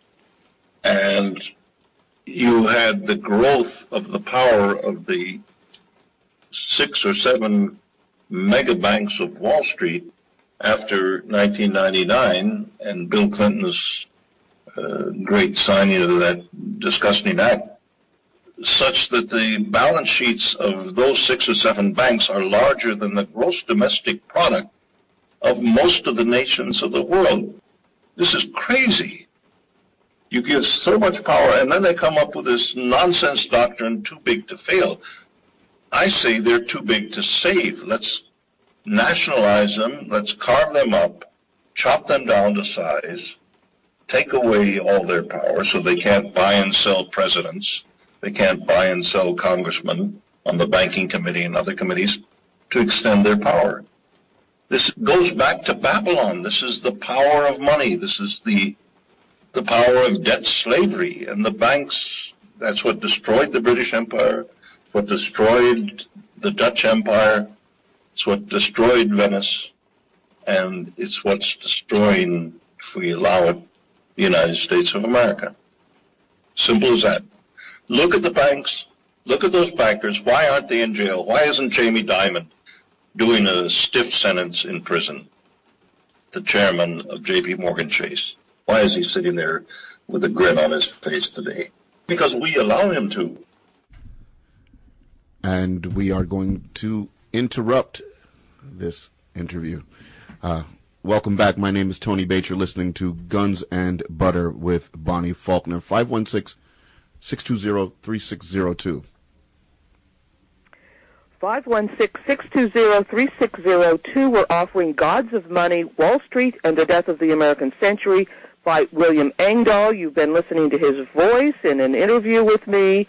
S2: And you had the growth of the power of the 6 or 7 mega banks of Wall Street after 1999 and Bill Clinton's great signing of that disgusting act, such that the balance sheets of those 6 or 7 banks are larger than the gross domestic product of most of the nations of the world. This is crazy. You give so much power, and then they come up with this nonsense doctrine, too big to fail. I say they're too big to save. Let's nationalize them. Let's carve them up, chop them down to size, take away all their power so they can't buy and sell presidents. They can't buy and sell congressmen on the banking committee and other committees to extend their power. This goes back to Babylon. This is the power of money. This is the power of debt slavery. And the banks, that's what destroyed the British Empire, what destroyed the Dutch Empire, it's what destroyed Venice, and it's what's destroying, if we allow it, the United States of America. Simple as that. Look at the banks. Look at those bankers. Why aren't they in jail? Why isn't Jamie Dimon doing a stiff sentence in prison? The chairman of J.P. Morgan Chase. Why is he sitting there with a grin on his face today? Because we allow him to.
S6: And we are going to interrupt this interview. Welcome back. My name is Tony Bates. You're listening to Guns and Butter with Bonnie Faulkner. 516-620-3602.
S5: 516-620-3602. We're offering Gods of Money, Wall Street, and the Death of the American Century by William Engdahl. You've been listening to his voice in an interview with me.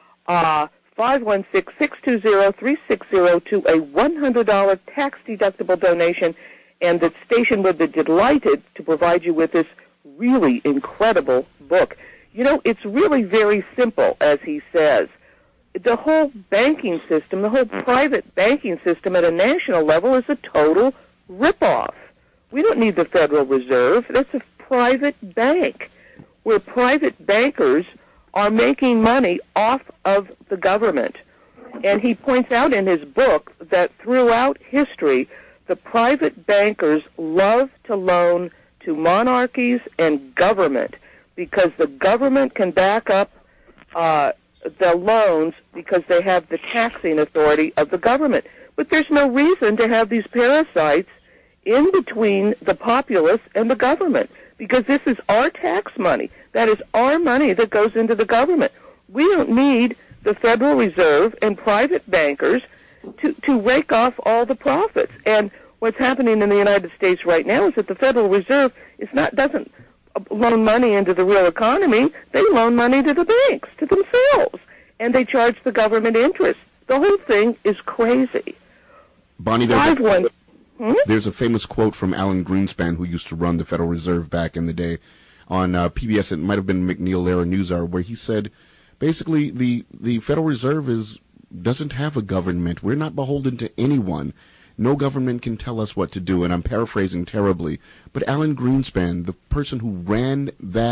S5: 516-620-3602, a $100 tax-deductible donation, and the station would be delighted to provide you with this really incredible book. You know, it's really very simple, as he says. The whole banking system, the whole private banking system at a national level is a total ripoff. We don't need the Federal Reserve. That's a private bank where private bankers are making money off of the government. And he points out in his book that throughout history, the private bankers love to loan to monarchies and government because the government can back up the loans because they have the taxing authority of the government. But there's no reason to have these parasites in between the populace and the government because this is our tax money. That is our money that goes into the government. We don't need the Federal Reserve and private bankers to rake off all the profits. And what's happening in the United States right now is that the Federal Reserve doesn't loan money into the real economy. They loan money to the banks, to themselves, and they charge the government interest. The whole thing is crazy.
S6: Bonnie, there's a famous quote from Alan Greenspan, who used to run the Federal Reserve back in the day, on PBS. It might have been McNeil-Lehrer NewsHour, where he said, basically, the Federal Reserve doesn't have a government. We're not beholden to anyone. No government can tell us what to do, and I'm paraphrasing terribly. But Alan Greenspan, the person who ran that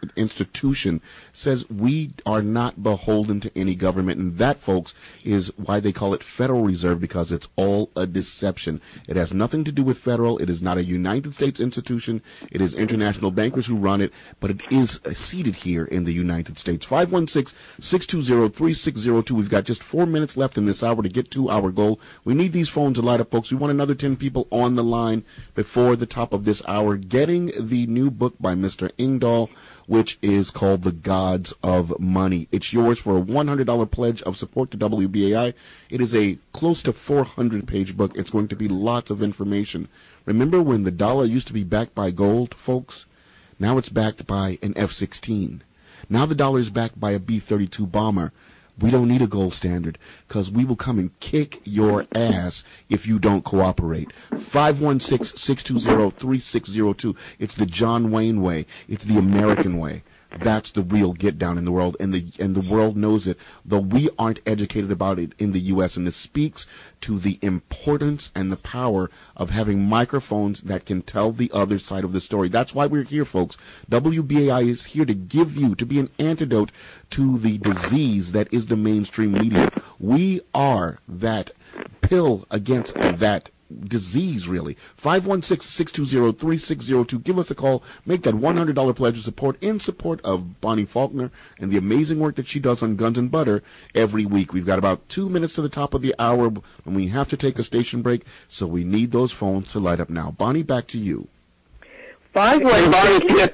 S6: institution says we are not beholden to any government. And that, folks, is why they call it Federal Reserve, because it's all a deception. It has nothing to do with federal. It is not a United States institution. It is international bankers who run it, but it is seated here in the United States. 516-620-3602. We've got just 4 minutes left in this hour to get to our goal. We need these phones to light up, folks. We want another 10 people on the line before the top of this hour, getting the new book by Mr. Engdahl, which is called The Gods of Money. It's yours for a $100 pledge of support to WBAI. It is a close to 400-page book. It's going to be lots of information. Remember when the dollar used to be backed by gold, folks? Now it's backed by an F-16. Now the dollar is backed by a B-32 bomber. We don't need a gold standard, because we will come and kick your ass if you don't cooperate. 516-620-3602. It's the John Wayne way. It's the American way. That's the real get down in the world, and the world knows it, though we aren't educated about it in the U.S. And this speaks to the importance and the power of having microphones that can tell the other side of the story. That's why we're here, folks. WBAI is here to give you, to be an antidote to the disease that is the mainstream media. We are that pill against that disease, really. 516-620-3602. Give us a call. Make that $100 pledge of support in support of Bonnie Faulkner and the amazing work that she does on Guns and Butter every week. We've got about 2 minutes to the top of the hour, and we have to take a station break, so we need those phones to light up now. Bonnie, back to you.
S5: 516.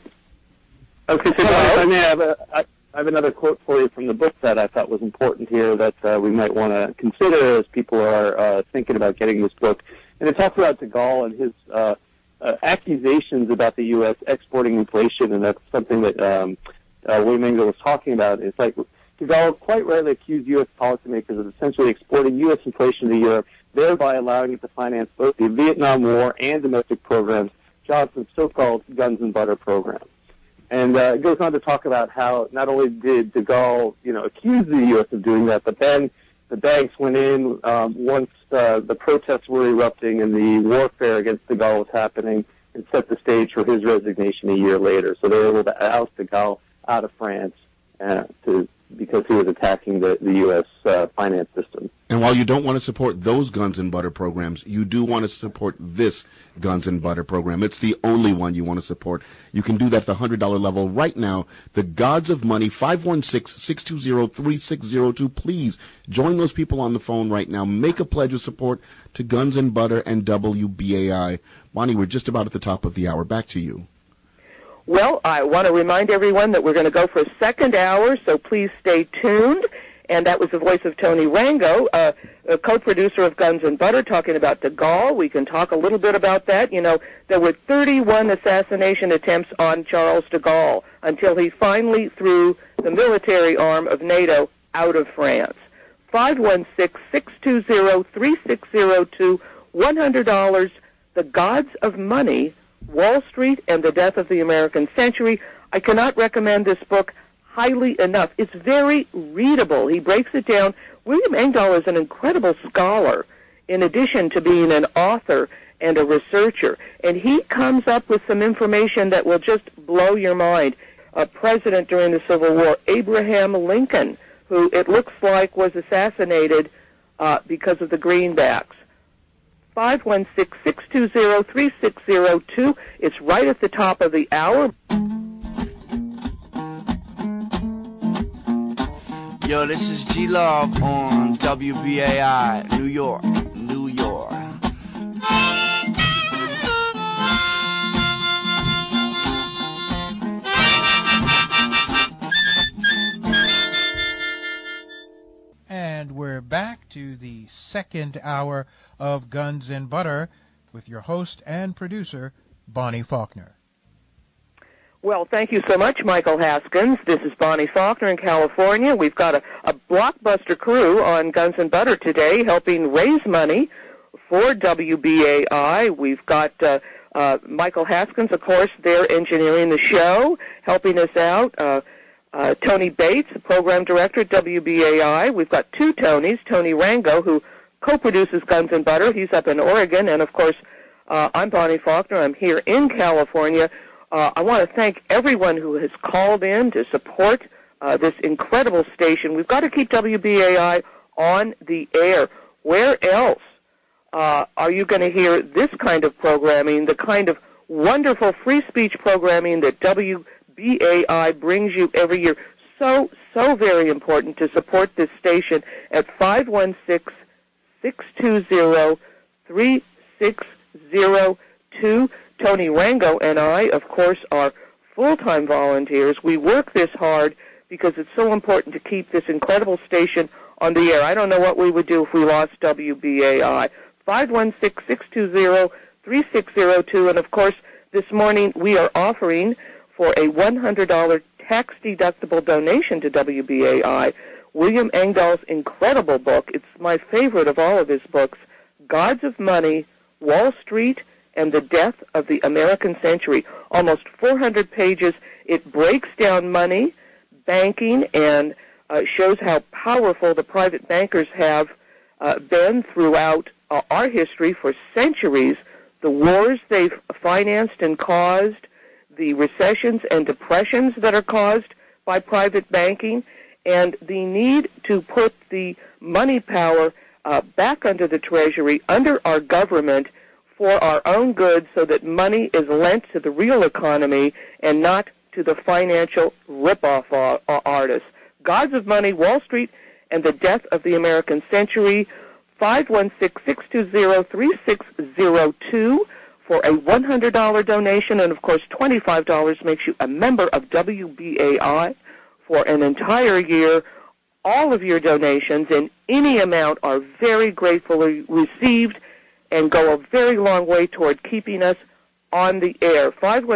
S4: I have another quote for you from the book that I thought was important here that we might want to consider as people are thinking about getting this book. And it talks about de Gaulle and his accusations about the U.S. exporting inflation, and that's something that William Engel was talking about. It's like de Gaulle quite rightly accused U.S. policymakers of essentially exporting U.S. inflation to Europe, thereby allowing it to finance both the Vietnam War and domestic programs, Johnson's so-called Guns and Butter program. And it goes on to talk about how not only did de Gaulle, accuse the U.S. of doing that, but then the banks went in once the protests were erupting and the warfare against de Gaulle was happening, and set the stage for his resignation a year later. So they were able to oust de Gaulle out of France because he was attacking the U.S. finance system.
S6: And while you don't want to support those Guns and Butter programs, you do want to support this Guns and Butter program. It's the only one you want to support. You can do that at the $100 level right now. The Gods of Money, 516-620-3602. Please join those people on the phone right now. Make a pledge of support to Guns and Butter and WBAI. Bonnie, we're just about at the top of the hour. Back to you.
S5: Well, I want to remind everyone that we're going to go for a second hour, so please stay tuned. And that was the voice of Tony Rango, a co-producer of Guns and Butter, talking about de Gaulle. We can talk a little bit about that. There were 31 assassination attempts on Charles de Gaulle until he finally threw the military arm of NATO out of France. 516-620-3602, $100, The Gods of Money, Wall Street and the Death of the American Century. I cannot recommend this book highly enough. It's very readable. He breaks it down. William Engdahl is an incredible scholar in addition to being an author and a researcher. And he comes up with some information that will just blow your mind. A president during the Civil War, Abraham Lincoln, who it looks like was assassinated because of the greenbacks. 516-620-3602. It's right at the top of the hour.
S7: Yo, this is G-Love on WBAI, New York, New York.
S3: And we're back to the second hour of Guns and Butter with your host and producer, Bonnie Faulkner.
S5: Well, thank you so much, Michael Haskins. This is Bonnie Faulkner in California. We've got a blockbuster crew on Guns and Butter today helping raise money for WBAI. We've got Michael Haskins, of course, there engineering the show, helping us out. Tony Bates, the program director at WBAI. We've got two Tonys, Tony Rango, who co-produces Guns and Butter. He's up in Oregon. And, of course, I'm Bonnie Faulkner. I'm here in California. I want to thank everyone who has called in to support this incredible station. We've got to keep WBAI on the air. Where else are you going to hear this kind of programming, the kind of wonderful free speech programming that WBAI brings you every year? So very important to support this station at 516-620-3602. Tony Rango and I, of course, are full-time volunteers. We work this hard because it's so important to keep this incredible station on the air. I don't know what we would do if we lost WBAI. 516-620-3602. And, of course, this morning we are offering for a $100 tax-deductible donation to WBAI William Engdahl's incredible book. It's my favorite of all of his books, Gods of Money, Wall Street, and the Death of the American Century. Almost 400 pages. It breaks down money, banking, and shows how powerful the private bankers have been throughout our history for centuries, the wars they've financed and caused, the recessions and depressions that are caused by private banking, and the need to put the money power back under the Treasury, under our government, for our own good, so that money is lent to the real economy and not to the financial rip-off artists. Gods of Money, Wall Street, and the Death of the American Century. 516-620-3602 for a $100 donation, and of course $25 makes you a member of WBAI for an entire year. All of your donations in any amount are very gratefully received and go a very long way toward keeping us on the air.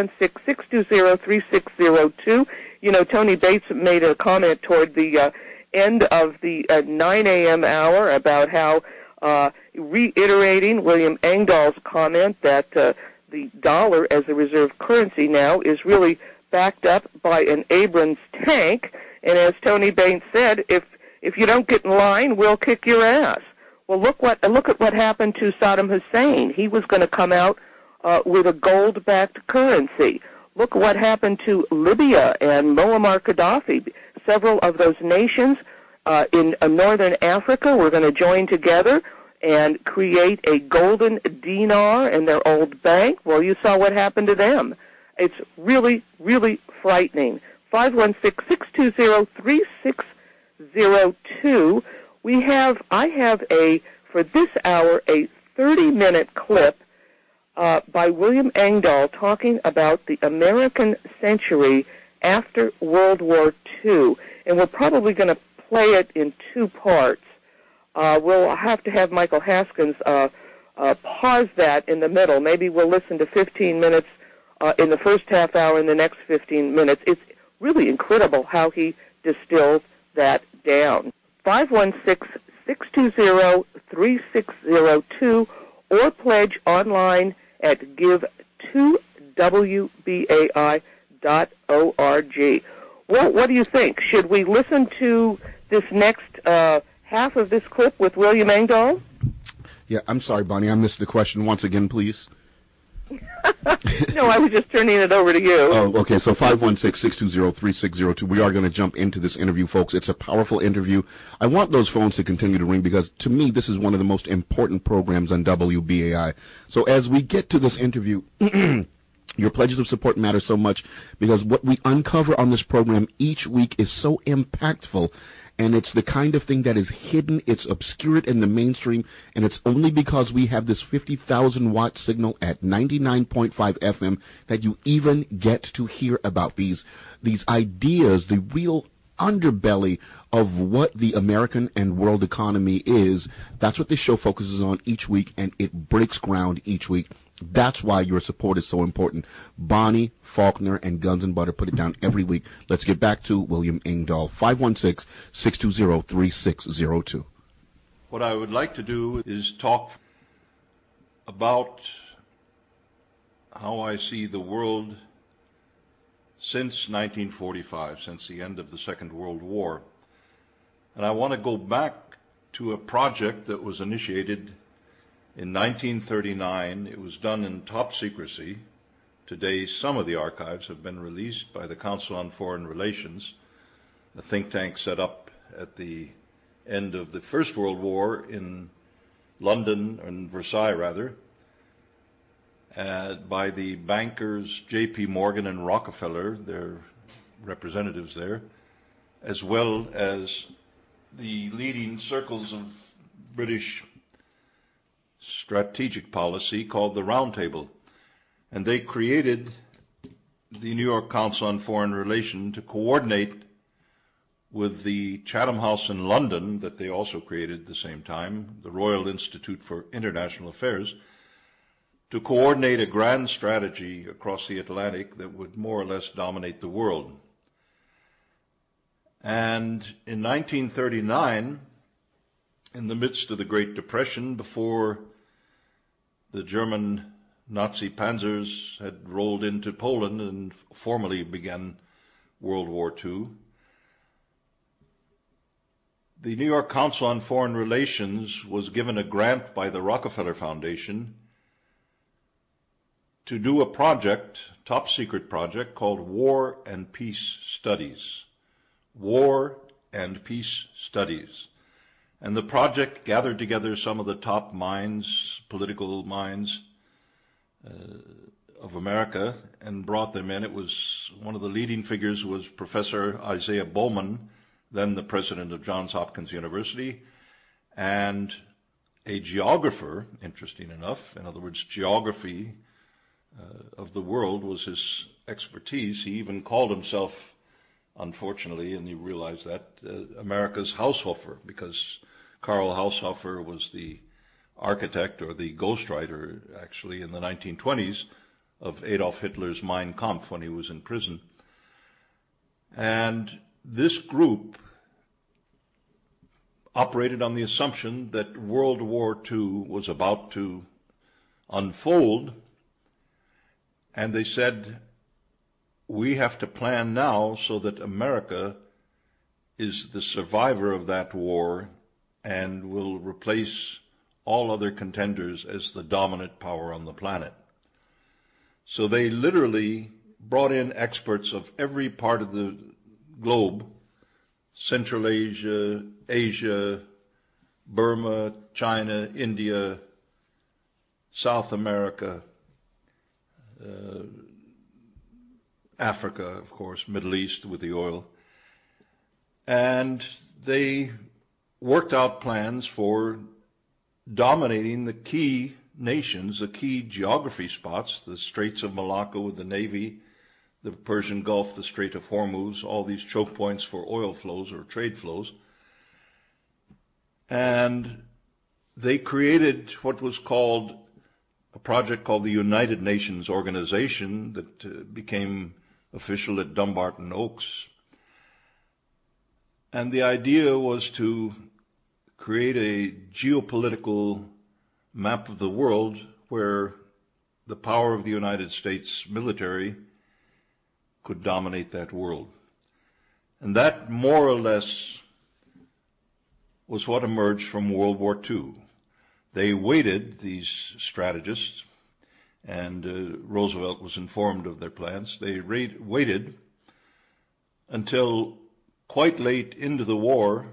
S5: 516-620-3602. You know, Tony Bates made a comment toward the end of the 9 a.m. hour about how, reiterating William Engdahl's comment that the dollar as a reserve currency now is really backed up by an Abrams tank. And as Tony Bates said, if you don't get in line, we'll kick your ass. Well, look at what happened to Saddam Hussein. He was going to come out with a gold-backed currency. Look what happened to Libya and Muammar Gaddafi. Several of those nations in northern Africa were going to join together and create a golden dinar in their old bank. Well, you saw what happened to them. It's really, really frightening. 516-620-3602. I have for this hour, a 30-minute clip by William Engdahl talking about the American century after World War II. And we're probably going to play it in two parts. We'll have to have Michael Haskins pause that in the middle. Maybe we'll listen to 15 minutes in the first half hour and the next 15 minutes. It's really incredible how he distilled that down. 516-620-3602 or pledge online at give2wbai.org. Well, what do you think? Should we listen to this next half of this clip with William Engdahl?
S6: Yeah, I'm sorry, Bonnie. I missed the question once again, please.
S5: No, I was just turning it over to you.
S6: Oh, okay. So 516-620-3602. We are going to jump into this interview, folks. It's a powerful interview. I want those phones to continue to ring because, to me, this is one of the most important programs on WBAI. So as we get to this interview, your pledges of support matter so much because what we uncover on this program each week is so impactful. And it's the kind of thing that is hidden, it's obscured in the mainstream, and it's only because we have this 50,000-watt signal at 99.5 FM that you even get to hear about these ideas, the real underbelly of what the American and world economy is. That's what this show focuses on each week, and it breaks ground each week. That's why your support is so important. Bonnie, Faulkner, and Guns and Butter put it down every week. Let's get back to William Engdahl. 516-620-3602.
S8: What I would like to do is talk about how I see the world since 1945, since the end of the Second World War. And I want to go back to a project that was initiated in 1939. It was done in top secrecy Today, some of the archives have been released by the Council on Foreign Relations, a think tank set up at the end of the First World War in London, in Versailles rather, by the bankers J.P. Morgan and Rockefeller, their representatives there, as well as the leading circles of British strategic policy called the Round Table. And they created the New York Council on Foreign Relations to coordinate with the Chatham House in London, that they also created at the same time, the Royal Institute for International Affairs, to coordinate a grand strategy across the Atlantic that would more or less dominate the world. And in 1939, in the midst of the Great Depression, before the German Nazi panzers had rolled into Poland and formally began World War II, the New York Council on Foreign Relations was given a grant by the Rockefeller Foundation to do a project, top secret project, called War and Peace Studies. War and Peace Studies. And the project gathered together some of the top minds, political minds of America, and brought them in. It was, one of the leading figures was Professor Isaiah Bowman, then the president of Johns Hopkins University, and a geographer, interesting enough, in other words, geography of the world was his expertise. He even called himself, unfortunately, and you realize that, America's Haushofer, because Karl Haushofer was the architect or the ghostwriter, actually, in the 1920s of Adolf Hitler's Mein Kampf when he was in prison. And this group operated on the assumption that World War II was about to unfold, and they said, we have to plan now so that America is the survivor of that war and will replace all other contenders as the dominant power on the planet. So they literally brought in experts of every part of the globe, Central Asia, Asia, Burma, China, India, South America, Africa, of course, Middle East with the oil. And they worked out plans for dominating the key nations, the key geography spots, the Straits of Malacca with the Navy, the Persian Gulf, the Strait of Hormuz, all these choke points for oil flows or trade flows. And they created what was called a project called the United Nations Organization that became official at Dumbarton Oaks. And the idea was to create a geopolitical map of the world where the power of the United States military could dominate that world. And that more or less was what emerged from World War II. They waited, these strategists, and Roosevelt was informed of their plans. They waited until quite late into the war,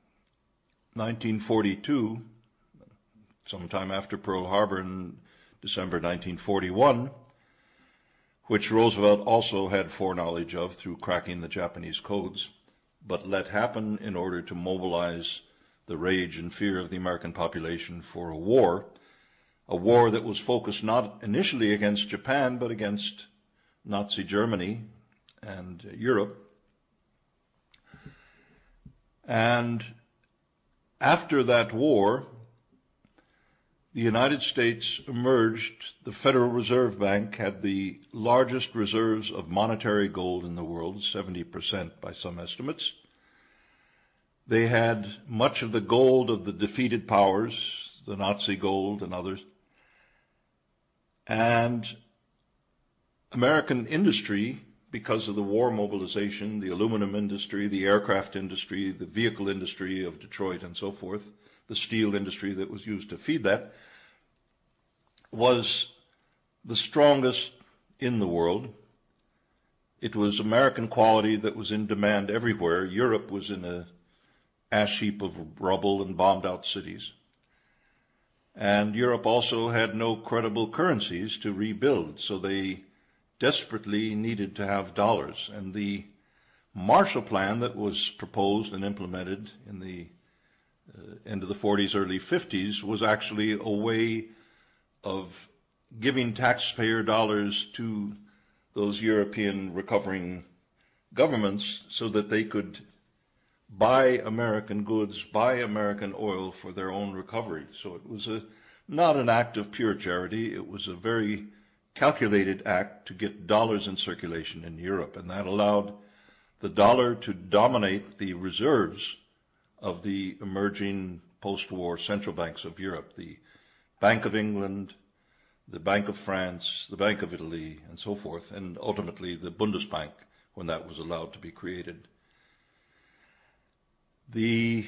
S8: 1942, sometime after Pearl Harbor in December 1941, which Roosevelt also had foreknowledge of through cracking the Japanese codes, but let happen in order to mobilize the rage and fear of the American population for a war that was focused not initially against Japan, but against Nazi Germany and Europe. And after that war, the United States emerged, the Federal Reserve Bank had the largest reserves of monetary gold in the world, 70% by some estimates. They had much of the gold of the defeated powers, the Nazi gold and others. And American industry, because of the war mobilization, the aluminum industry, the aircraft industry, the vehicle industry of Detroit and so forth, the steel industry that was used to feed that, was the strongest in the world. It was American quality that was in demand everywhere. Europe was in a ash heap of rubble and bombed out cities. And Europe also had no credible currencies to rebuild, so they desperately needed to have dollars. And the Marshall Plan that was proposed and implemented in the end of the 40s, early 50s, was actually a way of giving taxpayer dollars to those European recovering governments so that they could buy American goods, buy American oil for their own recovery. So it was not an act of pure charity. It was a very calculated act to get dollars in circulation in Europe, and that allowed the dollar to dominate the reserves of the emerging post-war central banks of Europe, the Bank of England, the Bank of France, the Bank of Italy, and so forth, and ultimately the Bundesbank when that was allowed to be created. The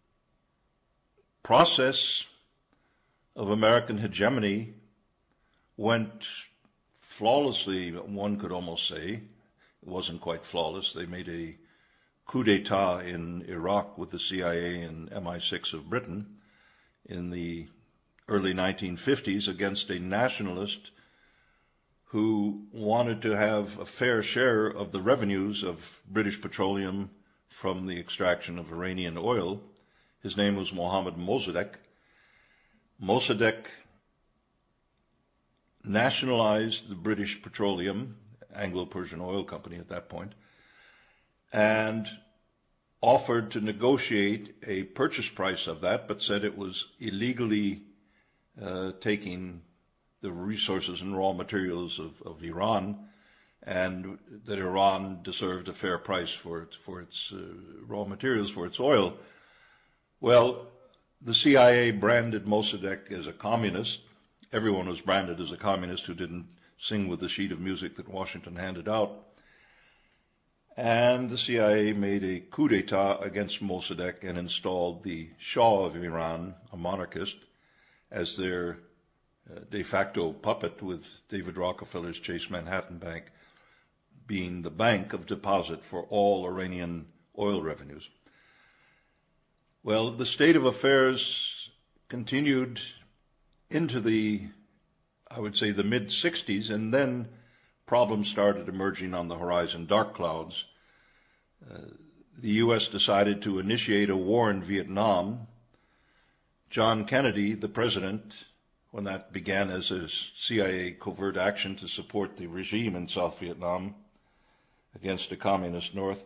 S8: process of American hegemony went flawlessly, one could almost say. It wasn't quite flawless. They made a coup d'etat in Iraq with the CIA and MI6 of Britain in the early 1950s against a nationalist who wanted to have a fair share of the revenues of British petroleum from the extraction of Iranian oil. His name was Mohammad Mossadegh. Mossadegh nationalized the British Petroleum, Anglo-Persian Oil Company at that point, and offered to negotiate a purchase price of that, but said it was illegally taking the resources and raw materials of Iran, and that Iran deserved a fair price for its raw materials, for its oil. Well, the CIA branded Mossadegh as a communist. Everyone was branded as a communist who didn't sing with the sheet of music that Washington handed out. And the CIA made a coup d'etat against Mossadegh and installed the Shah of Iran, a monarchist, as their de facto puppet, with David Rockefeller's Chase Manhattan Bank being the bank of deposit for all Iranian oil revenues. Well, the state of affairs continued into the, I would say, the mid-60s, and then problems started emerging on the horizon, dark clouds. The U.S. decided to initiate a war in Vietnam. John Kennedy, the president, when that began as a CIA covert action to support the regime in South Vietnam against a communist North,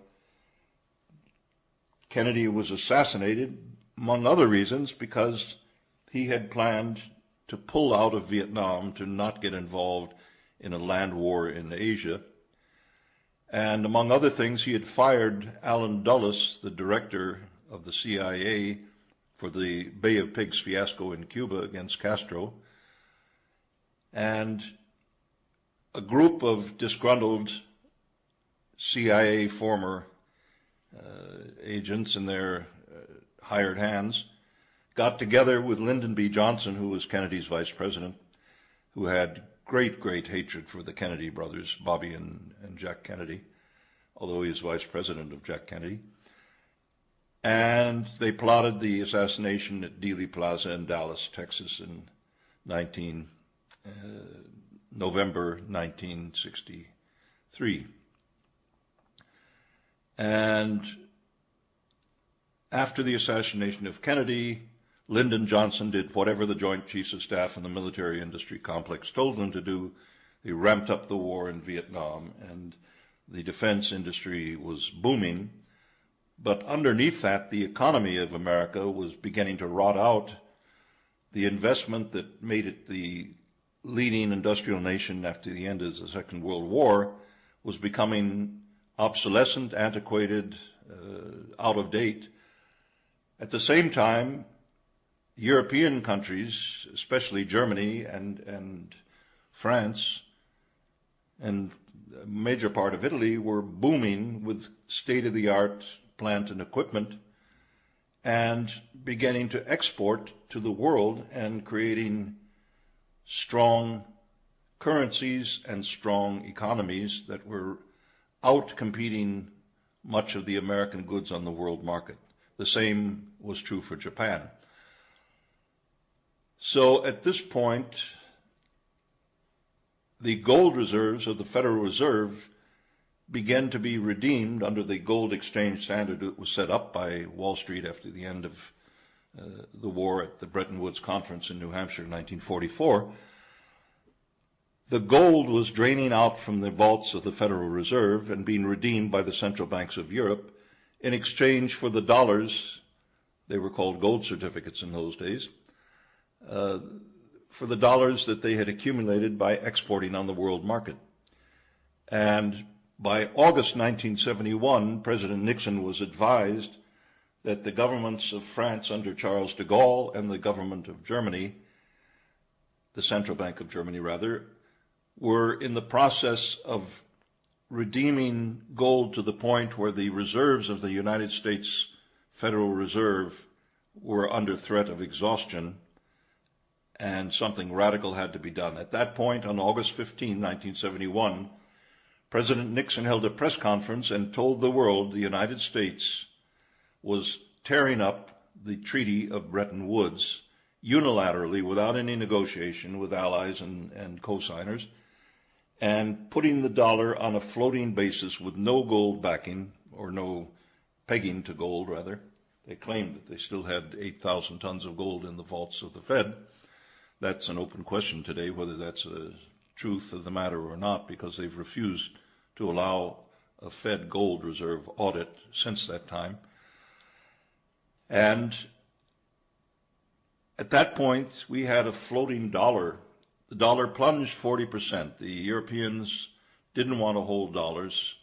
S8: Kennedy was assassinated, among other reasons, because he had planned to pull out of Vietnam, to not get involved in a land war in Asia. And among other things, he had fired Allen Dulles, the director of the CIA, for the Bay of Pigs fiasco in Cuba against Castro. And a group of disgruntled CIA former agents and their hired hands got together with Lyndon B. Johnson, who was Kennedy's vice president, who had great hatred for the Kennedy brothers, Bobby and Jack Kennedy, although he was vice president of Jack Kennedy. And they plotted the assassination at Dealey Plaza in Dallas, Texas in November 1963. And after the assassination of Kennedy, Lyndon Johnson did whatever the Joint Chiefs of Staff and the military industry complex told them to do. They ramped up the war in Vietnam, and the defense industry was booming. But underneath that, the economy of America was beginning to rot out. The investment that made it the leading industrial nation after the end of the Second World War was becoming obsolescent, antiquated, out of date. At the same time, European countries, especially Germany and France, and a major part of Italy, were booming with state-of-the-art plant and equipment and beginning to export to the world and creating strong currencies and strong economies that were out-competing much of the American goods on the world market. The same was true for Japan. So at this point, the gold reserves of the Federal Reserve began to be redeemed under the gold exchange standard that was set up by Wall Street after the end of the war at the Bretton Woods Conference in New Hampshire in 1944. The gold was draining out from the vaults of the Federal Reserve and being redeemed by the central banks of Europe in exchange for the dollars. They were called gold certificates in those days, for the dollars that they had accumulated by exporting on the world market. And by August 1971, President Nixon was advised that the governments of France under Charles de Gaulle and the government of Germany, the Central Bank of Germany rather, were in the process of redeeming gold to the point where the reserves of the United States Federal Reserve were under threat of exhaustion, and something radical had to be done. At that point, on August 15, 1971, President Nixon held a press conference and told the world the United States was tearing up the Treaty of Bretton Woods unilaterally, without any negotiation with allies and co-signers, and putting the dollar on a floating basis with no gold backing, or no pegging to gold, rather. They claimed that they still had 8,000 tons of gold in the vaults of the Fed. That's an open question today, whether that's a truth of the matter or not, because they've refused to allow a Fed gold reserve audit since that time. And at that point, we had a floating dollar. The dollar plunged 40%. The Europeans didn't want to hold dollars.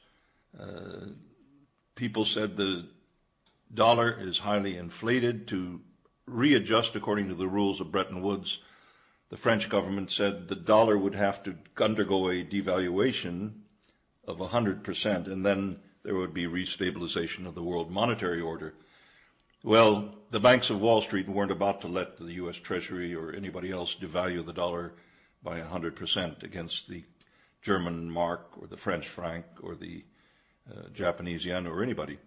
S8: People said the dollar is highly inflated. To readjust according to the rules of Bretton Woods, the French government said the dollar would have to undergo a devaluation of 100%, and then there would be restabilization of the world monetary order. Well, the banks of Wall Street weren't about to let the U.S. Treasury or anybody else devalue the dollar by 100% against the German mark or the French franc or the Japanese yen or anybody.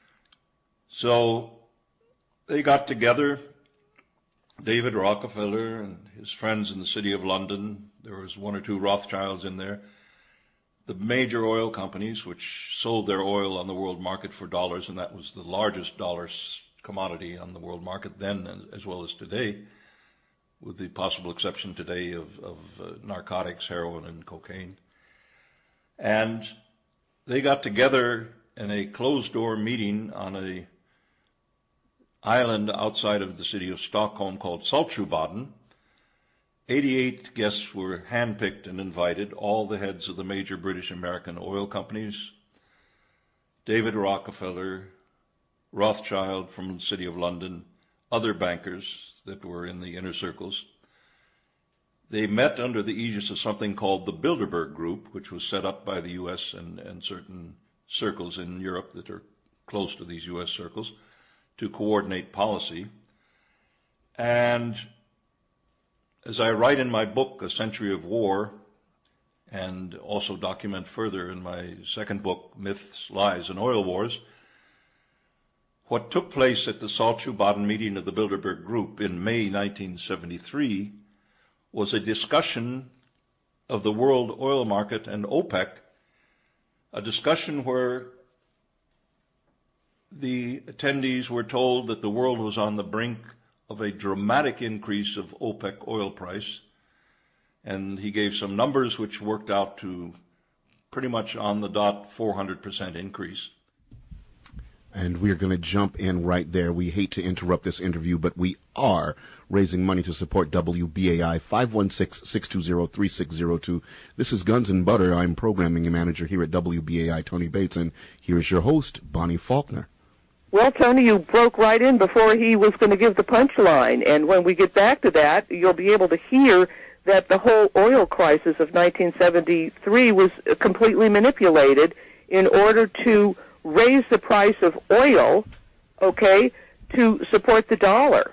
S8: So they got together, David Rockefeller and his friends in the City of London. There was one or two Rothschilds in there. The major oil companies, which sold their oil on the world market for dollars, and that was the largest dollar commodity on the world market then as well as today, with the possible exception today of narcotics, heroin, and cocaine. And they got together in a closed-door meeting on an island outside of the city of Stockholm called Saltsjöbaden. 88 guests were handpicked and invited, all the heads of the major British American oil companies, David Rockefeller, Rothschild from the City of London, other bankers that were in the inner circles. They met under the aegis of something called the Bilderberg Group, which was set up by the U.S. and certain circles in Europe that are close to these U.S. circles to coordinate policy. And as I write in my book, A Century of War, and also document further in my second book, Myths, Lies, and Oil Wars, what took place at the Saltsjöbaden meeting of the Bilderberg Group in May 1973 was a discussion of the world oil market and OPEC, a discussion where the attendees were told that the world was on the brink of a dramatic increase of OPEC oil price, and he gave some numbers which worked out to pretty much on the dot 400% increase.
S6: And we're going to jump in right there. We hate to interrupt this interview, but we are raising money to support WBAI, 516-620-3602. This is Guns and Butter. I'm programming manager here at WBAI, Tony Bates, and here's your host, Bonnie Faulkner.
S5: Well, Tony, you broke right in before he was going to give the punchline, and when we get back to that, you'll be able to hear that the whole oil crisis of 1973 was completely manipulated in order to raise the price of oil, okay, to support the dollar.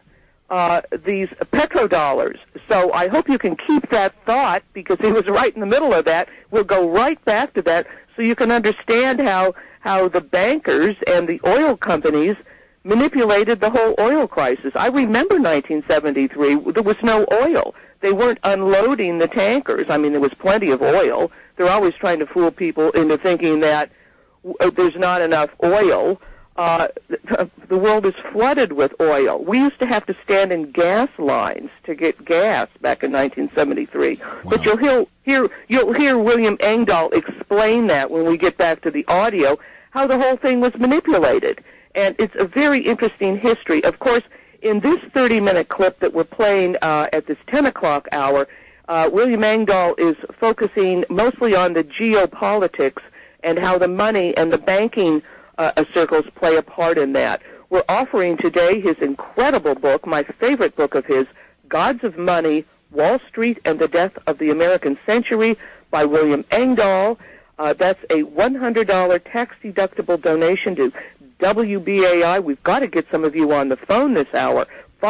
S5: these petrodollars. So I hope you can keep that thought, because he was right in the middle of that. We'll go right back to that so you can understand how the bankers and the oil companies manipulated the whole oil crisis. I remember 1973. There was no oil. They weren't unloading the tankers. I mean, there was plenty of oil. They're always trying to fool people into thinking that there's not enough oil. The world is flooded with oil. We used to have to stand in gas lines to get gas back in 1973. Wow. But you'll hear William Engdahl explain that when we get back to the audio, how the whole thing was manipulated. And it's a very interesting history. Of course, in this 30-minute clip that we're playing at this 10 o'clock hour, William Engdahl is focusing mostly on the geopolitics and how the money and the banking circles play a part in that. We're offering today his incredible book, my favorite book of his, Gods of Money, Wall Street and the Death of the Century by William Engdahl. That's a $100 tax-deductible donation to WBAI. We've got to get some of you on the phone this hour.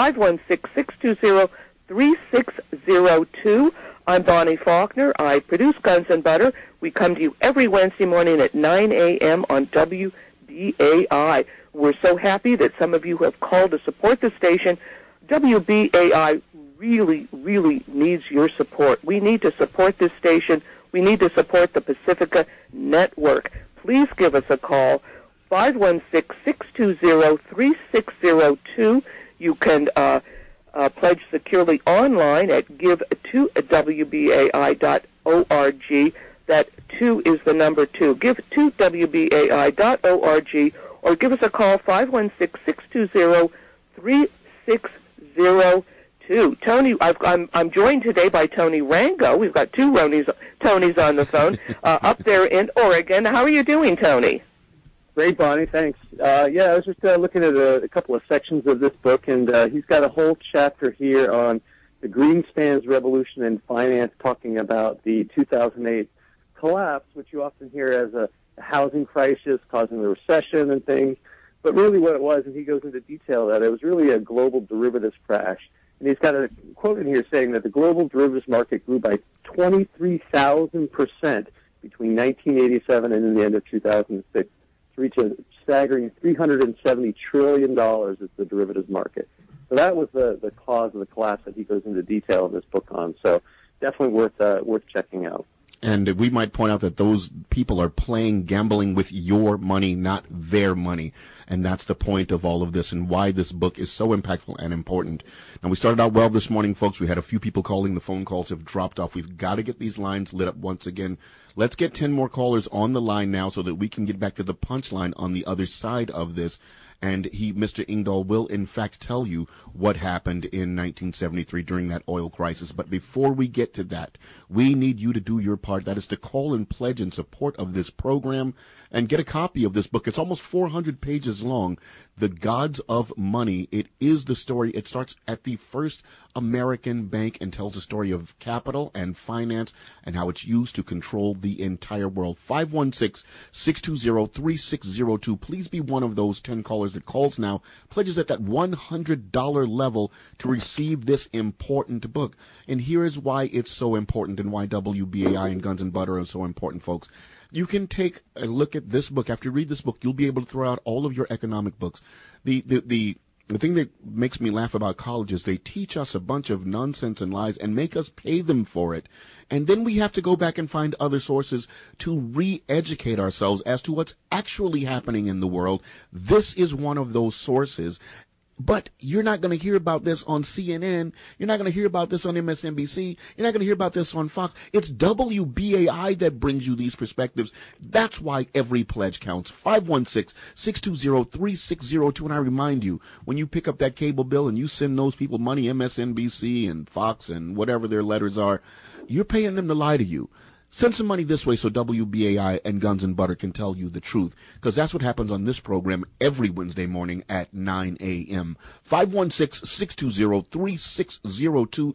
S5: 516-620-3602. I'm Bonnie Faulkner. I produce Guns and Butter. We come to you every Wednesday morning at 9 a.m. on WBAI. We're so happy that some of you have called to support the station. WBAI really, really needs your support. We need to support this station. We need to support the Pacifica Network. Please give us a call, 516-620-3602. You can pledge securely online at give2wbai.org. That 2 is the number 2. Give2wbai.org, or give us a call, 516-620-3602. Tony, I'm joined today by Tony Rango. We've got two Tonys on the phone up there in Oregon. How are you doing, Tony?
S4: Great, Bonnie. Thanks. I was just looking at a couple of sections of this book, and he's got a whole chapter here on the Greenspan's revolution in finance, talking about the 2008 collapse, which you often hear as a housing crisis causing the recession and things. But really what it was, and he goes into detail that it was really a global derivatives crash. And he's got a quote in here saying that the global derivatives market grew by 23,000% between 1987 and the end of 2006 to reach a staggering $370 trillion is the derivatives market. So that was the cause of the collapse that he goes into detail in this book on. So definitely worth checking out.
S6: And we might point out that those people are gambling with your money, not their money. And that's the point of all of this and why this book is so impactful and important. Now, we started out well this morning, folks. We had a few people calling. The phone calls have dropped off. We've got to get these lines lit up once again. Let's get 10 more callers on the line now so that we can get back to the punchline on the other side of this. And Mr. Engdahl will, in fact, tell you what happened in 1973 during that oil crisis. But before we get to that, we need you to do your part. That is to call and pledge in support of this program and get a copy of this book. It's almost 400 pages long. The Gods of Money. It is the story. It starts at the first American bank and tells the story of capital and finance and how it's used to control the entire world. 516-620-3602. Please be one of those 10 callers that calls now, pledges at that $100 level to receive this important book. And here is why it's so important and why WBAI and Guns and Butter are so important, folks. You can take a look at this book. After you read this book, you'll be able to throw out all of your economic books. The thing that makes me laugh about college is they teach us a bunch of nonsense and lies and make us pay them for it. And then we have to go back and find other sources to re-educate ourselves as to what's actually happening in the world. This is one of those sources. But you're not going to hear about this on CNN. You're not going to hear about this on MSNBC. You're not going to hear about this on Fox. It's WBAI that brings you these perspectives. That's why every pledge counts. 516-620-3602. And I remind you, when you pick up that cable bill and you send those people money, MSNBC and Fox and whatever their letters are, you're paying them to lie to you. Send some money this way so WBAI and Guns and Butter can tell you the truth, because that's what happens on this program every Wednesday morning at 9 a.m. 516-620-3602.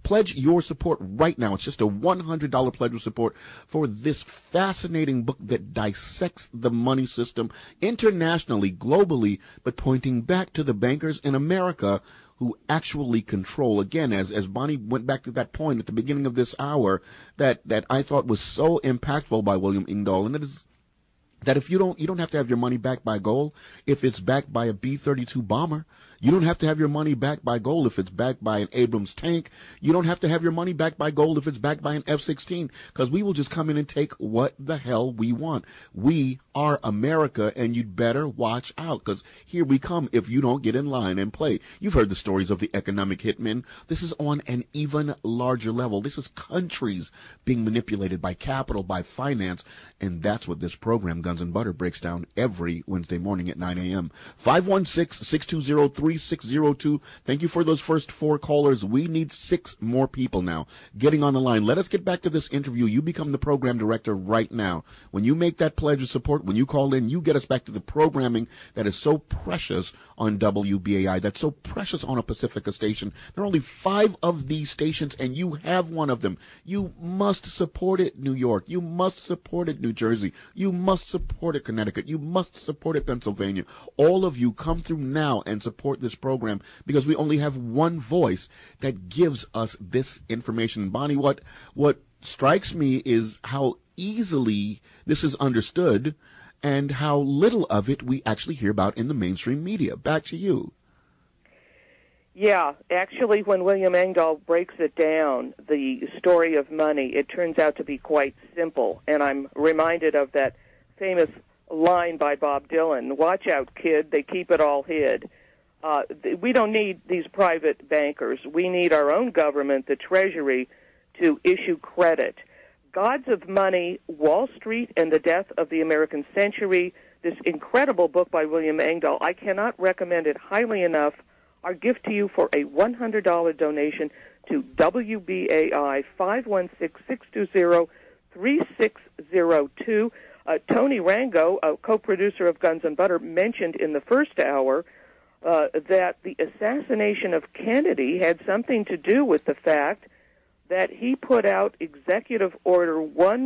S6: Pledge your support right now. It's just a $100 pledge of support for this fascinating book that dissects the money system internationally, globally, but pointing back to the bankers in America who actually control. Again, as Bonnie went back to that point at the beginning of this hour that I thought was so impactful by William Engdahl, and it is that if you don't have to have your money backed by gold if it's backed by a B-32 bomber. You don't have to have your money backed by gold if it's backed by an Abrams tank. You don't have to have your money backed by gold if it's backed by an F-16, because we will just come in and take what the hell we want. We are America, and you'd better watch out, because here we come if you don't get in line and play. You've heard the stories of the economic hitmen. This is on an even larger level. This is countries being manipulated by capital, by finance, and that's what this program, Guns and Butter, breaks down every Wednesday morning at 9 a.m. 516-620-3602. Thank you for those first 4 callers. We need 6 more people now getting on the line. Let us get back to this interview. You become the program director right now. When you make that pledge of support, when you call in, you get us back to the programming that is so precious on WBAI, that's so precious on a Pacifica station. There are only 5 of these stations, and you have one of them. You must support it, New York. You must support it, New Jersey. You must support it, Connecticut. You must support it, Pennsylvania. All of you come through now and support this program, because we only have one voice that gives us this information. Bonnie, what strikes me is how easily this is understood and how little of it we actually hear about in the mainstream media. Back to you.
S5: Yeah, actually, when William Engdahl breaks it down, the story of money, it turns out to be quite simple. And I'm reminded of that famous line by Bob Dylan, "Watch out, kid, they keep it all hid." We don't need these private bankers. We need our own government, the Treasury, to issue credit. Gods of Money, Wall Street, and the Death of the American Century, this incredible book by William Engdahl. I cannot recommend it highly enough. Our gift to you for a $100 donation to WBAI 516-620-3602. Tony Rango, a co-producer of Guns and Butter, mentioned in the first hour that the assassination of Kennedy had something to do with the fact that he put out Executive Order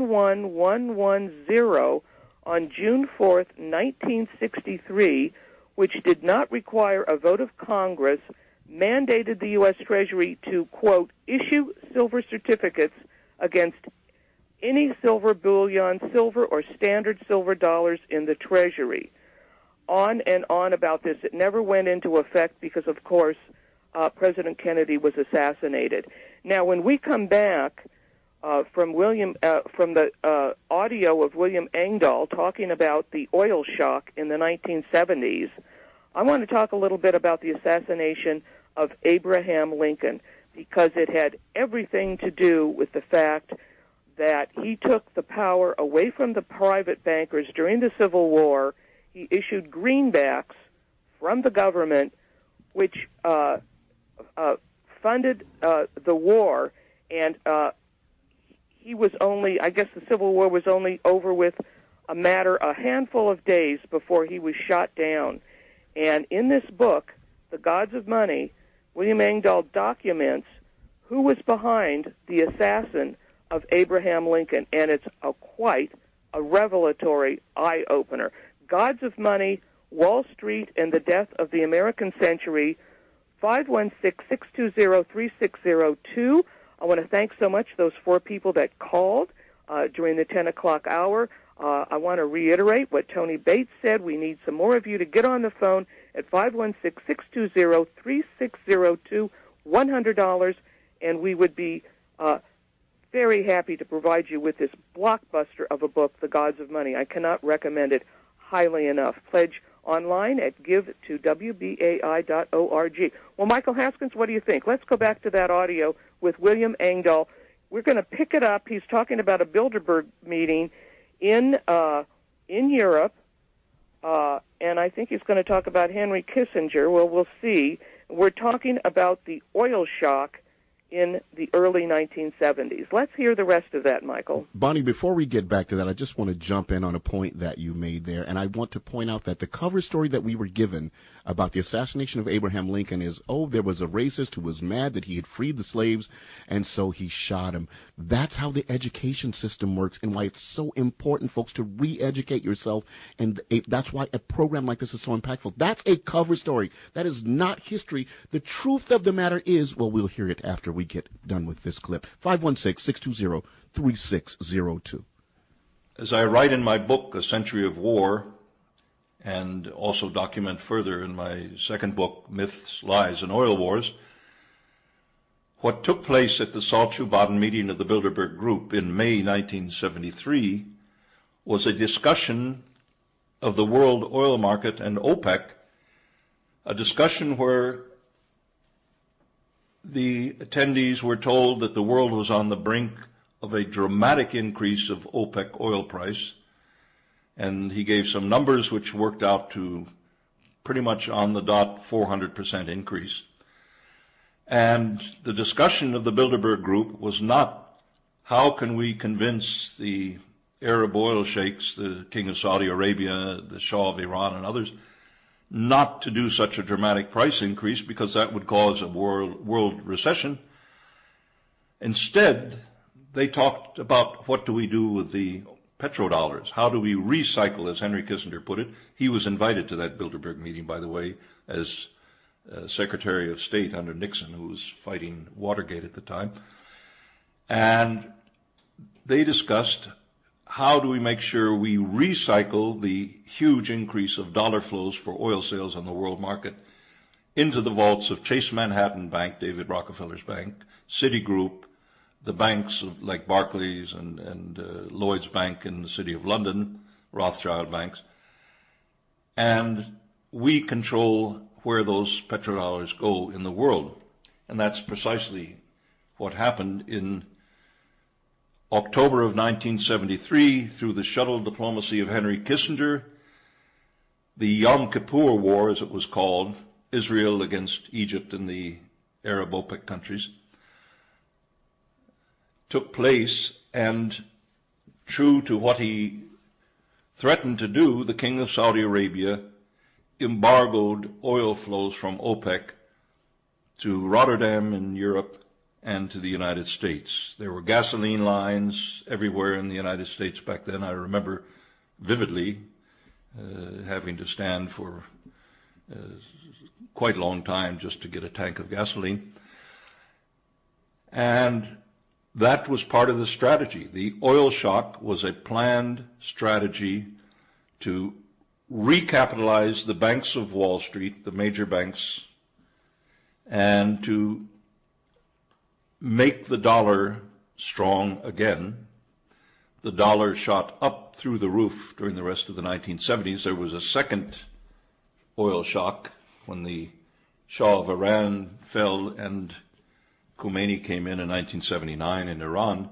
S5: 11110 on June 4th, 1963, which did not require a vote of Congress, mandated the U.S. Treasury to, quote, issue silver certificates against any silver bullion, silver or standard silver dollars in the Treasury. On and on about this. It never went into effect because, of course, President Kennedy was assassinated. Now, when we come back from the audio of William Engdahl talking about the oil shock in the 1970s, I want to talk a little bit about the assassination of Abraham Lincoln, because it had everything to do with the fact that he took the power away from the private bankers during the Civil War. He issued greenbacks from the government, which funded the war, and he was only, I guess the Civil War was only over with a handful of days before he was shot down. And in this book, The Gods of Money, William Engdahl documents who was behind the assassin of Abraham Lincoln, and it's quite a revelatory eye-opener. Gods of Money, Wall Street, and the Death of the American Century, 516-620-3602. I want to thank so much those 4 people that called during the 10 o'clock hour. I want to reiterate what Tony Bates said. We need some more of you to get on the phone at 516-620-3602, $100, and we would be very happy to provide you with this blockbuster of a book, The Gods of Money. I cannot recommend it highly enough. Pledge online at give2wbai.org. Well, Michael Haskins, what do you think? Let's go back to that audio with William Engdahl. We're going to pick it up. He's talking about a Bilderberg meeting in Europe, and I think he's going to talk about Henry Kissinger. Well, we'll see. We're talking about the oil shock in the early 1970s. Let's hear the rest of that, Michael.
S6: Bonnie, before we get back to that, I just want to jump in on a point that you made there, and I want to point out that the cover story that we were given about the assassination of Abraham Lincoln is, there was a racist who was mad that he had freed the slaves, and so he shot him. That's how the education system works, and why it's so important, folks, to re-educate yourself, and that's why a program like this is so impactful. That's a cover story. That is not history. The truth of the matter is, well, we'll hear it after we get done with this clip. 516-620-3602.
S8: As I write in my book, A Century of War, and also document further in my second book, Myths, Lies, and Oil Wars, what took place at the Saltschuh-Baden meeting of the Bilderberg Group in May 1973 was a discussion of the world oil market and OPEC, a discussion where the attendees were told that the world was on the brink of a dramatic increase of OPEC oil price, and he gave some numbers which worked out to pretty much on the dot 400% increase. And the discussion of the Bilderberg Group was not how can we convince the Arab oil sheikhs, the King of Saudi Arabia, the Shah of Iran, and others, not to do such a dramatic price increase because that would cause a world recession. Instead, they talked about what do we do with the petrodollars? How do we recycle, as Henry Kissinger put it? He was invited to that Bilderberg meeting, by the way, as Secretary of State under Nixon, who was fighting Watergate at the time. And they discussed how do we make sure we recycle the huge increase of dollar flows for oil sales on the world market into the vaults of Chase Manhattan Bank, David Rockefeller's bank, Citigroup, the banks like Barclays and Lloyd's Bank in the City of London, Rothschild banks. And we control where those petrodollars go in the world. And that's precisely what happened in October of 1973 through the shuttle diplomacy of Henry Kissinger. The Yom Kippur War, as it was called, Israel against Egypt and the Arab OPEC countries, took place, and true to what he threatened to do, the King of Saudi Arabia embargoed oil flows from OPEC to Rotterdam in Europe and to the United States. There were gasoline lines everywhere in the United States back then. I remember vividly having to stand for quite a long time just to get a tank of gasoline. And that was part of the strategy. The oil shock was a planned strategy to recapitalize the banks of Wall Street, the major banks, and to make the dollar strong again. The dollar shot up through the roof during the rest of the 1970s. There was a second oil shock when the Shah of Iran fell and Khomeini came in 1979 in Iran.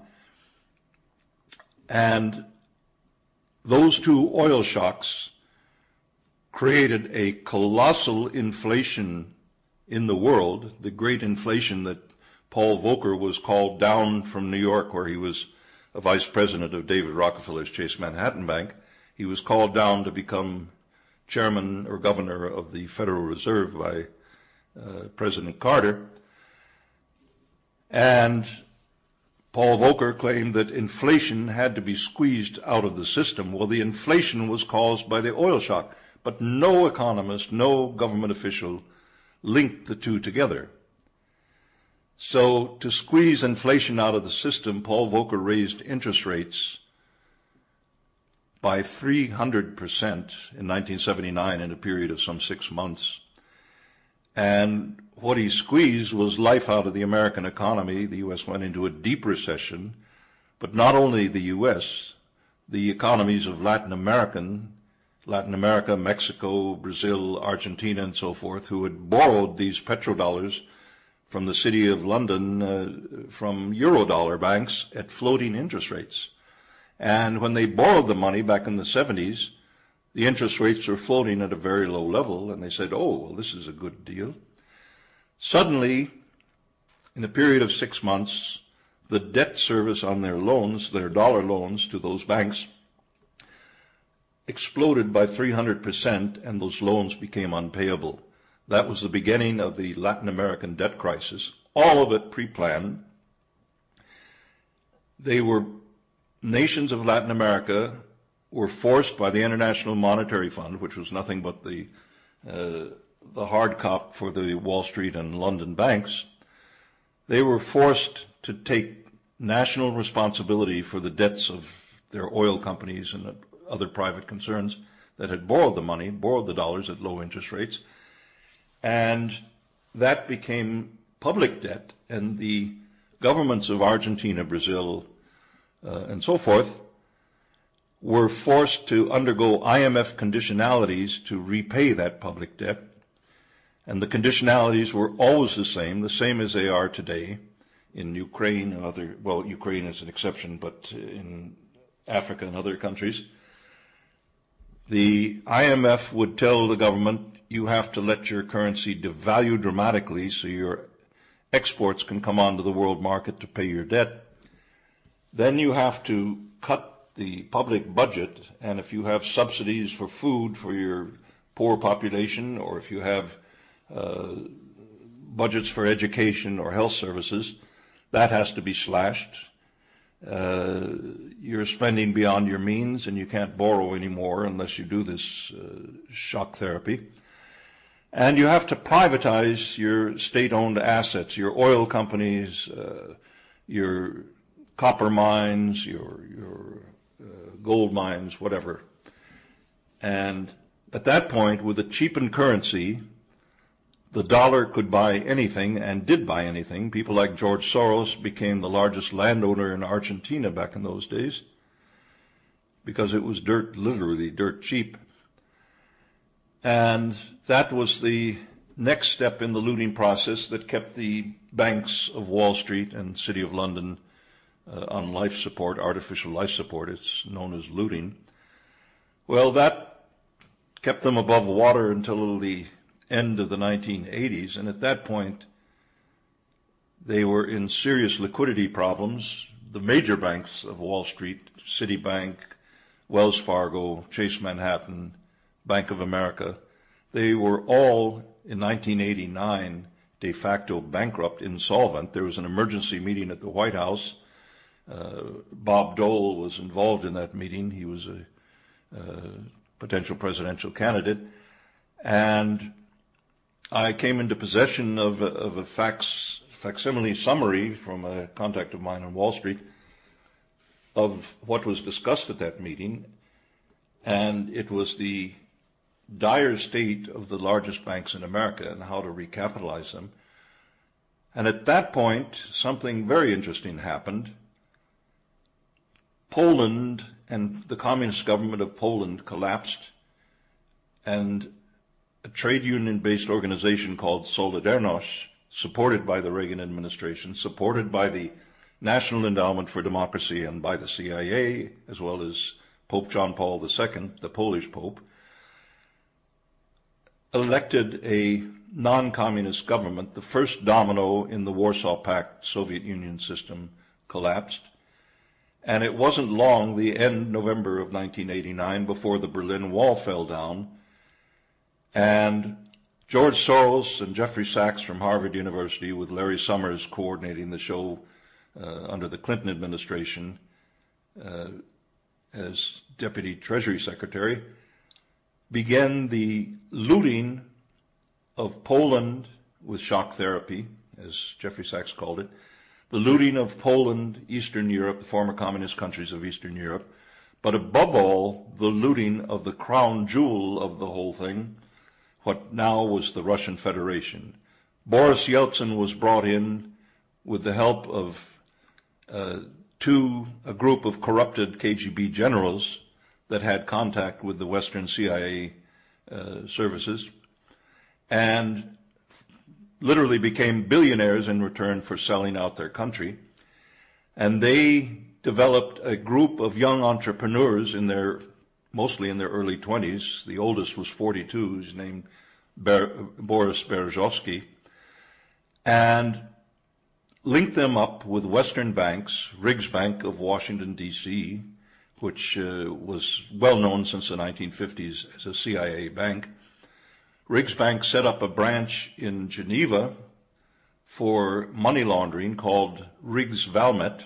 S8: And those two oil shocks created a colossal inflation in the world, the great inflation that Paul Volcker was called down from New York, where he was a vice president of David Rockefeller's Chase Manhattan Bank. He was called down to become chairman or governor of the Federal Reserve by President Carter. And Paul Volcker claimed that inflation had to be squeezed out of the system. Well, the inflation was caused by the oil shock, but no economist, no government official linked the two together. So to squeeze inflation out of the system, Paul Volcker raised interest rates by 300% in 1979 in a period of some 6 months. And what he squeezed was life out of the American economy. The U.S. went into a deep recession, but not only the U.S., the economies of Latin America, Mexico, Brazil, Argentina, and so forth, who had borrowed these petrodollars from the City of London from Eurodollar banks at floating interest rates. And when they borrowed the money back in the 70s, the interest rates were floating at a very low level, and they said, oh, well, this is a good deal. Suddenly, in a period of 6 months, the debt service on their loans, their dollar loans to those banks, exploded by 300%, and those loans became unpayable. That was the beginning of the Latin American debt crisis, all of it pre-planned. Nations of Latin America were forced by the International Monetary Fund, which was nothing but the hard cop for the Wall Street and London banks. They were forced to take national responsibility for the debts of their oil companies and other private concerns that had borrowed the dollars at low interest rates. And that became public debt, and the governments of Argentina, Brazil, and so forth were forced to undergo IMF conditionalities to repay that public debt. And the conditionalities were always the same as they are today in Ukraine and Ukraine is an exception, but in Africa and other countries. The IMF would tell the government, you have to let your currency devalue dramatically so your exports can come onto the world market to pay your debt. Then you have to cut the public budget, and if you have subsidies for food for your poor population, or if you have budgets for education or health services, that has to be slashed. You're spending beyond your means, and you can't borrow anymore unless you do this shock therapy. And you have to privatize your state-owned assets, your oil companies, your copper mines, your gold mines, whatever. And at that point, with a cheapened currency, the dollar could buy anything and did buy anything. People like George Soros became the largest landowner in Argentina back in those days because it was literally dirt cheap. And that was the next step in the looting process that kept the banks of Wall Street and City of London on life support, artificial life support. It's known as looting. Well, that kept them above water until the end of the 1980s, and at that point they were in serious liquidity problems. The major banks of Wall Street, Citibank, Wells Fargo, Chase Manhattan, Bank of America, they were all in 1989 de facto bankrupt, insolvent. There was an emergency meeting at the White House. Bob Dole was involved in that meeting. He was a potential presidential candidate. And I came into possession of a facsimile summary from a contact of mine on Wall Street of what was discussed at that meeting. And it was the dire state of the largest banks in America and how to recapitalize them. And at that point, something very interesting happened. Poland and the communist government of Poland collapsed, and a trade union-based organization called Solidarność, supported by the Reagan administration, supported by the National Endowment for Democracy and by the CIA, as well as Pope John Paul II, the Polish Pope, elected a non-communist government. The first domino in the Warsaw Pact Soviet Union system collapsed. And it wasn't long, the end November of 1989, before the Berlin Wall fell down. And George Soros and Jeffrey Sachs from Harvard University, with Larry Summers coordinating the show under the Clinton administration as Deputy Treasury Secretary, began the looting of Poland with shock therapy, as Jeffrey Sachs called it, the looting of Poland, Eastern Europe, the former communist countries of Eastern Europe, but above all, the looting of the crown jewel of the whole thing, what now was the Russian Federation. Boris Yeltsin was brought in with the help of a group of corrupted KGB generals that had contact with the Western CIA services, and literally became billionaires in return for selling out their country. And they developed a group of young entrepreneurs mostly in their early 20s. The oldest was 42, he's named Boris Berezovsky. And linked them up with Western banks, Riggs Bank of Washington, D.C., which was well known since the 1950s as a CIA bank. Riggs Bank set up a branch in Geneva for money laundering called Riggs Valmet,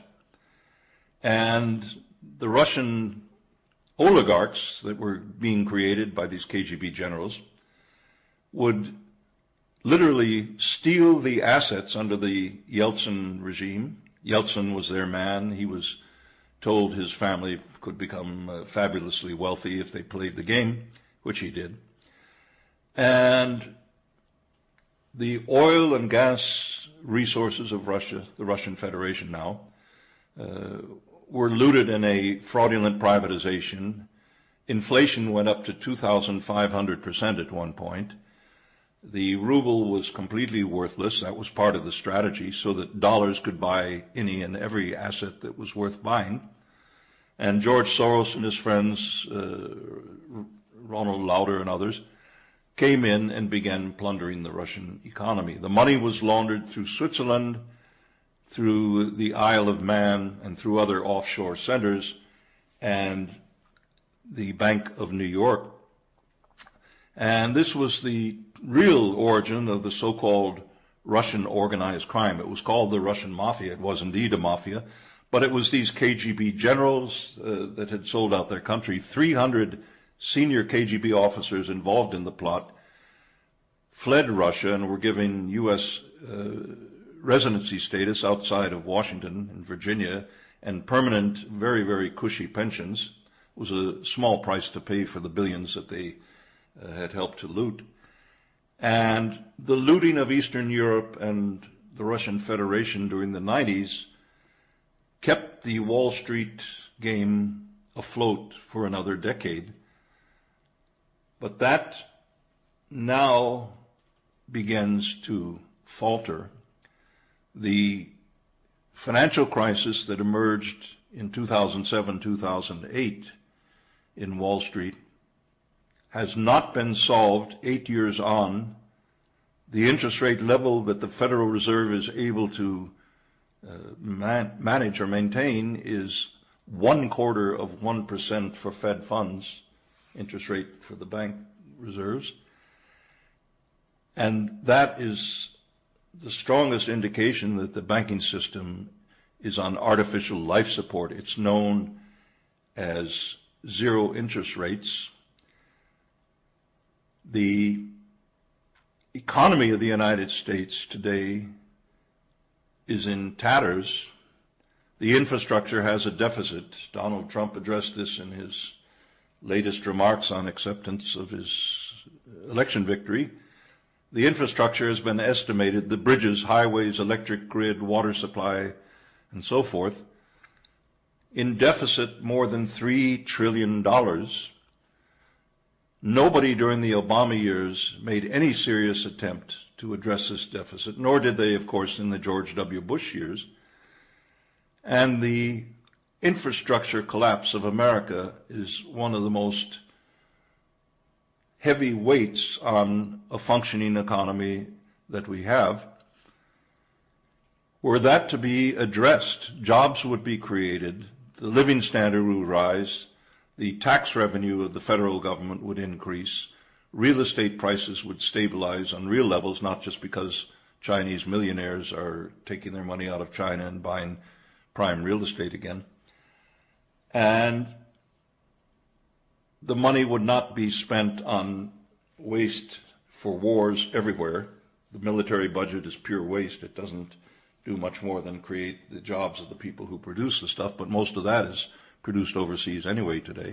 S8: and the Russian oligarchs that were being created by these KGB generals would literally steal the assets under the Yeltsin regime. Yeltsin was their man. He was told his family could become fabulously wealthy if they played the game, which he did. And the oil and gas resources of Russia, the Russian Federation now, were looted in a fraudulent privatization. Inflation went up to 2,500% at one point. The ruble was completely worthless. That was part of the strategy, so that dollars could buy any and every asset that was worth buying. And George Soros and his friends, Ronald Lauder and others, came in and began plundering the Russian economy. The money was laundered through Switzerland, through the Isle of Man, and through other offshore centers, and the Bank of New York. And this was the real origin of the so-called Russian organized crime. It was called the Russian Mafia. It was indeed a mafia, but it was these KGB generals that had sold out their country. 300 senior KGB officers involved in the plot fled Russia and were given U.S. residency status outside of Washington and Virginia, and permanent, very, very cushy pensions. It was a small price to pay for the billions that they had helped to loot. And the looting of Eastern Europe and the Russian Federation during the 90s kept the Wall Street game afloat for another decade. But that now begins to falter. The financial crisis that emerged in 2007-2008 in Wall Street has not been solved 8 years on. The interest rate level that the Federal Reserve is able to manage or maintain is 0.25% for Fed funds, interest rate for the bank reserves. And that is the strongest indication that the banking system is on artificial life support. It's known as zero interest rates. The economy of the United States today is in tatters. The infrastructure has a deficit. Donald Trump addressed this in his latest remarks on acceptance of his election victory. The infrastructure has been estimated, the bridges, highways, electric grid, water supply, and so forth, in deficit more than $3 trillion. Nobody during the Obama years made any serious attempt to address this deficit, nor did they, of course, in the George W. Bush years. And the infrastructure collapse of America is one of the most heavy weights on a functioning economy that we have. Were that to be addressed, jobs would be created, the living standard would rise, the tax revenue of the federal government would increase, real estate prices would stabilize on real levels, not just because Chinese millionaires are taking their money out of China and buying prime real estate again. And the money would not be spent on waste for wars everywhere. The military budget is pure waste. It doesn't do much more than create the jobs of the people who produce the stuff, but most of that is produced overseas anyway today.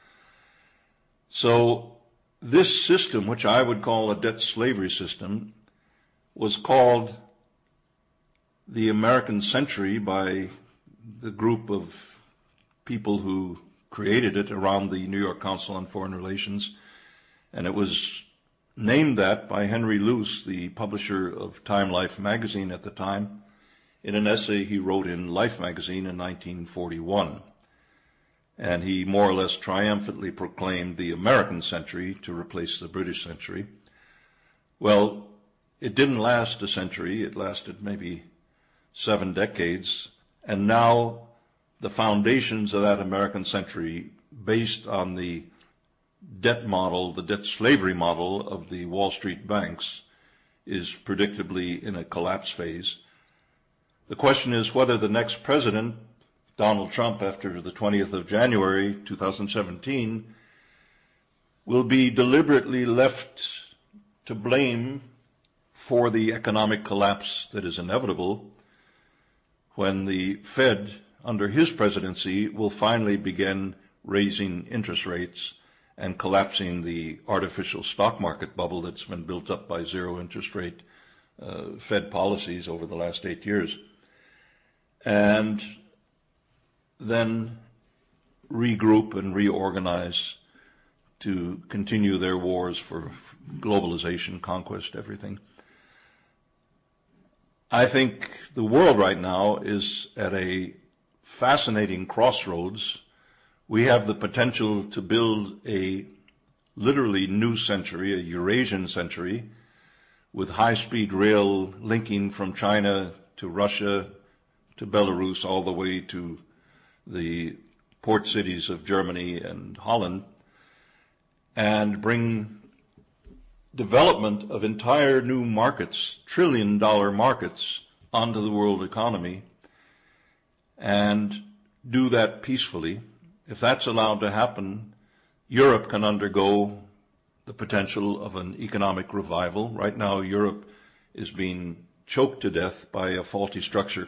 S8: So this system, which I would call a debt slavery system, was called the American Century by the group of people who created it around the New York Council on Foreign Relations, and it was named that by Henry Luce, the publisher of Time Life magazine at the time, in an essay he wrote in Life magazine in 1941. And he more or less triumphantly proclaimed the American century to replace the British century. Well, it didn't last a century. It lasted maybe 7 decades, and now the foundations of that American century, based on the debt model, the debt slavery model of the Wall Street banks, is predictably in a collapse phase. The question is whether the next president, Donald Trump, after the 20th of January 2017, will be deliberately left to blame for the economic collapse that is inevitable when the Fed, under his presidency, will finally begin raising interest rates and collapsing the artificial stock market bubble that's been built up by zero interest rate Fed policies over the last 8 years, and then regroup and reorganize to continue their wars for globalization, conquest, everything. I think the world right now is at a fascinating crossroads. We have the potential to build a literally new century, a Eurasian century, with high-speed rail linking from China to Russia to Belarus all the way to the port cities of Germany and Holland, and bring development of entire new markets, trillion-dollar markets, onto the world economy, and do that peacefully. If that's allowed to happen, Europe can undergo the potential of an economic revival. Right now, Europe is being choked to death by a faulty structure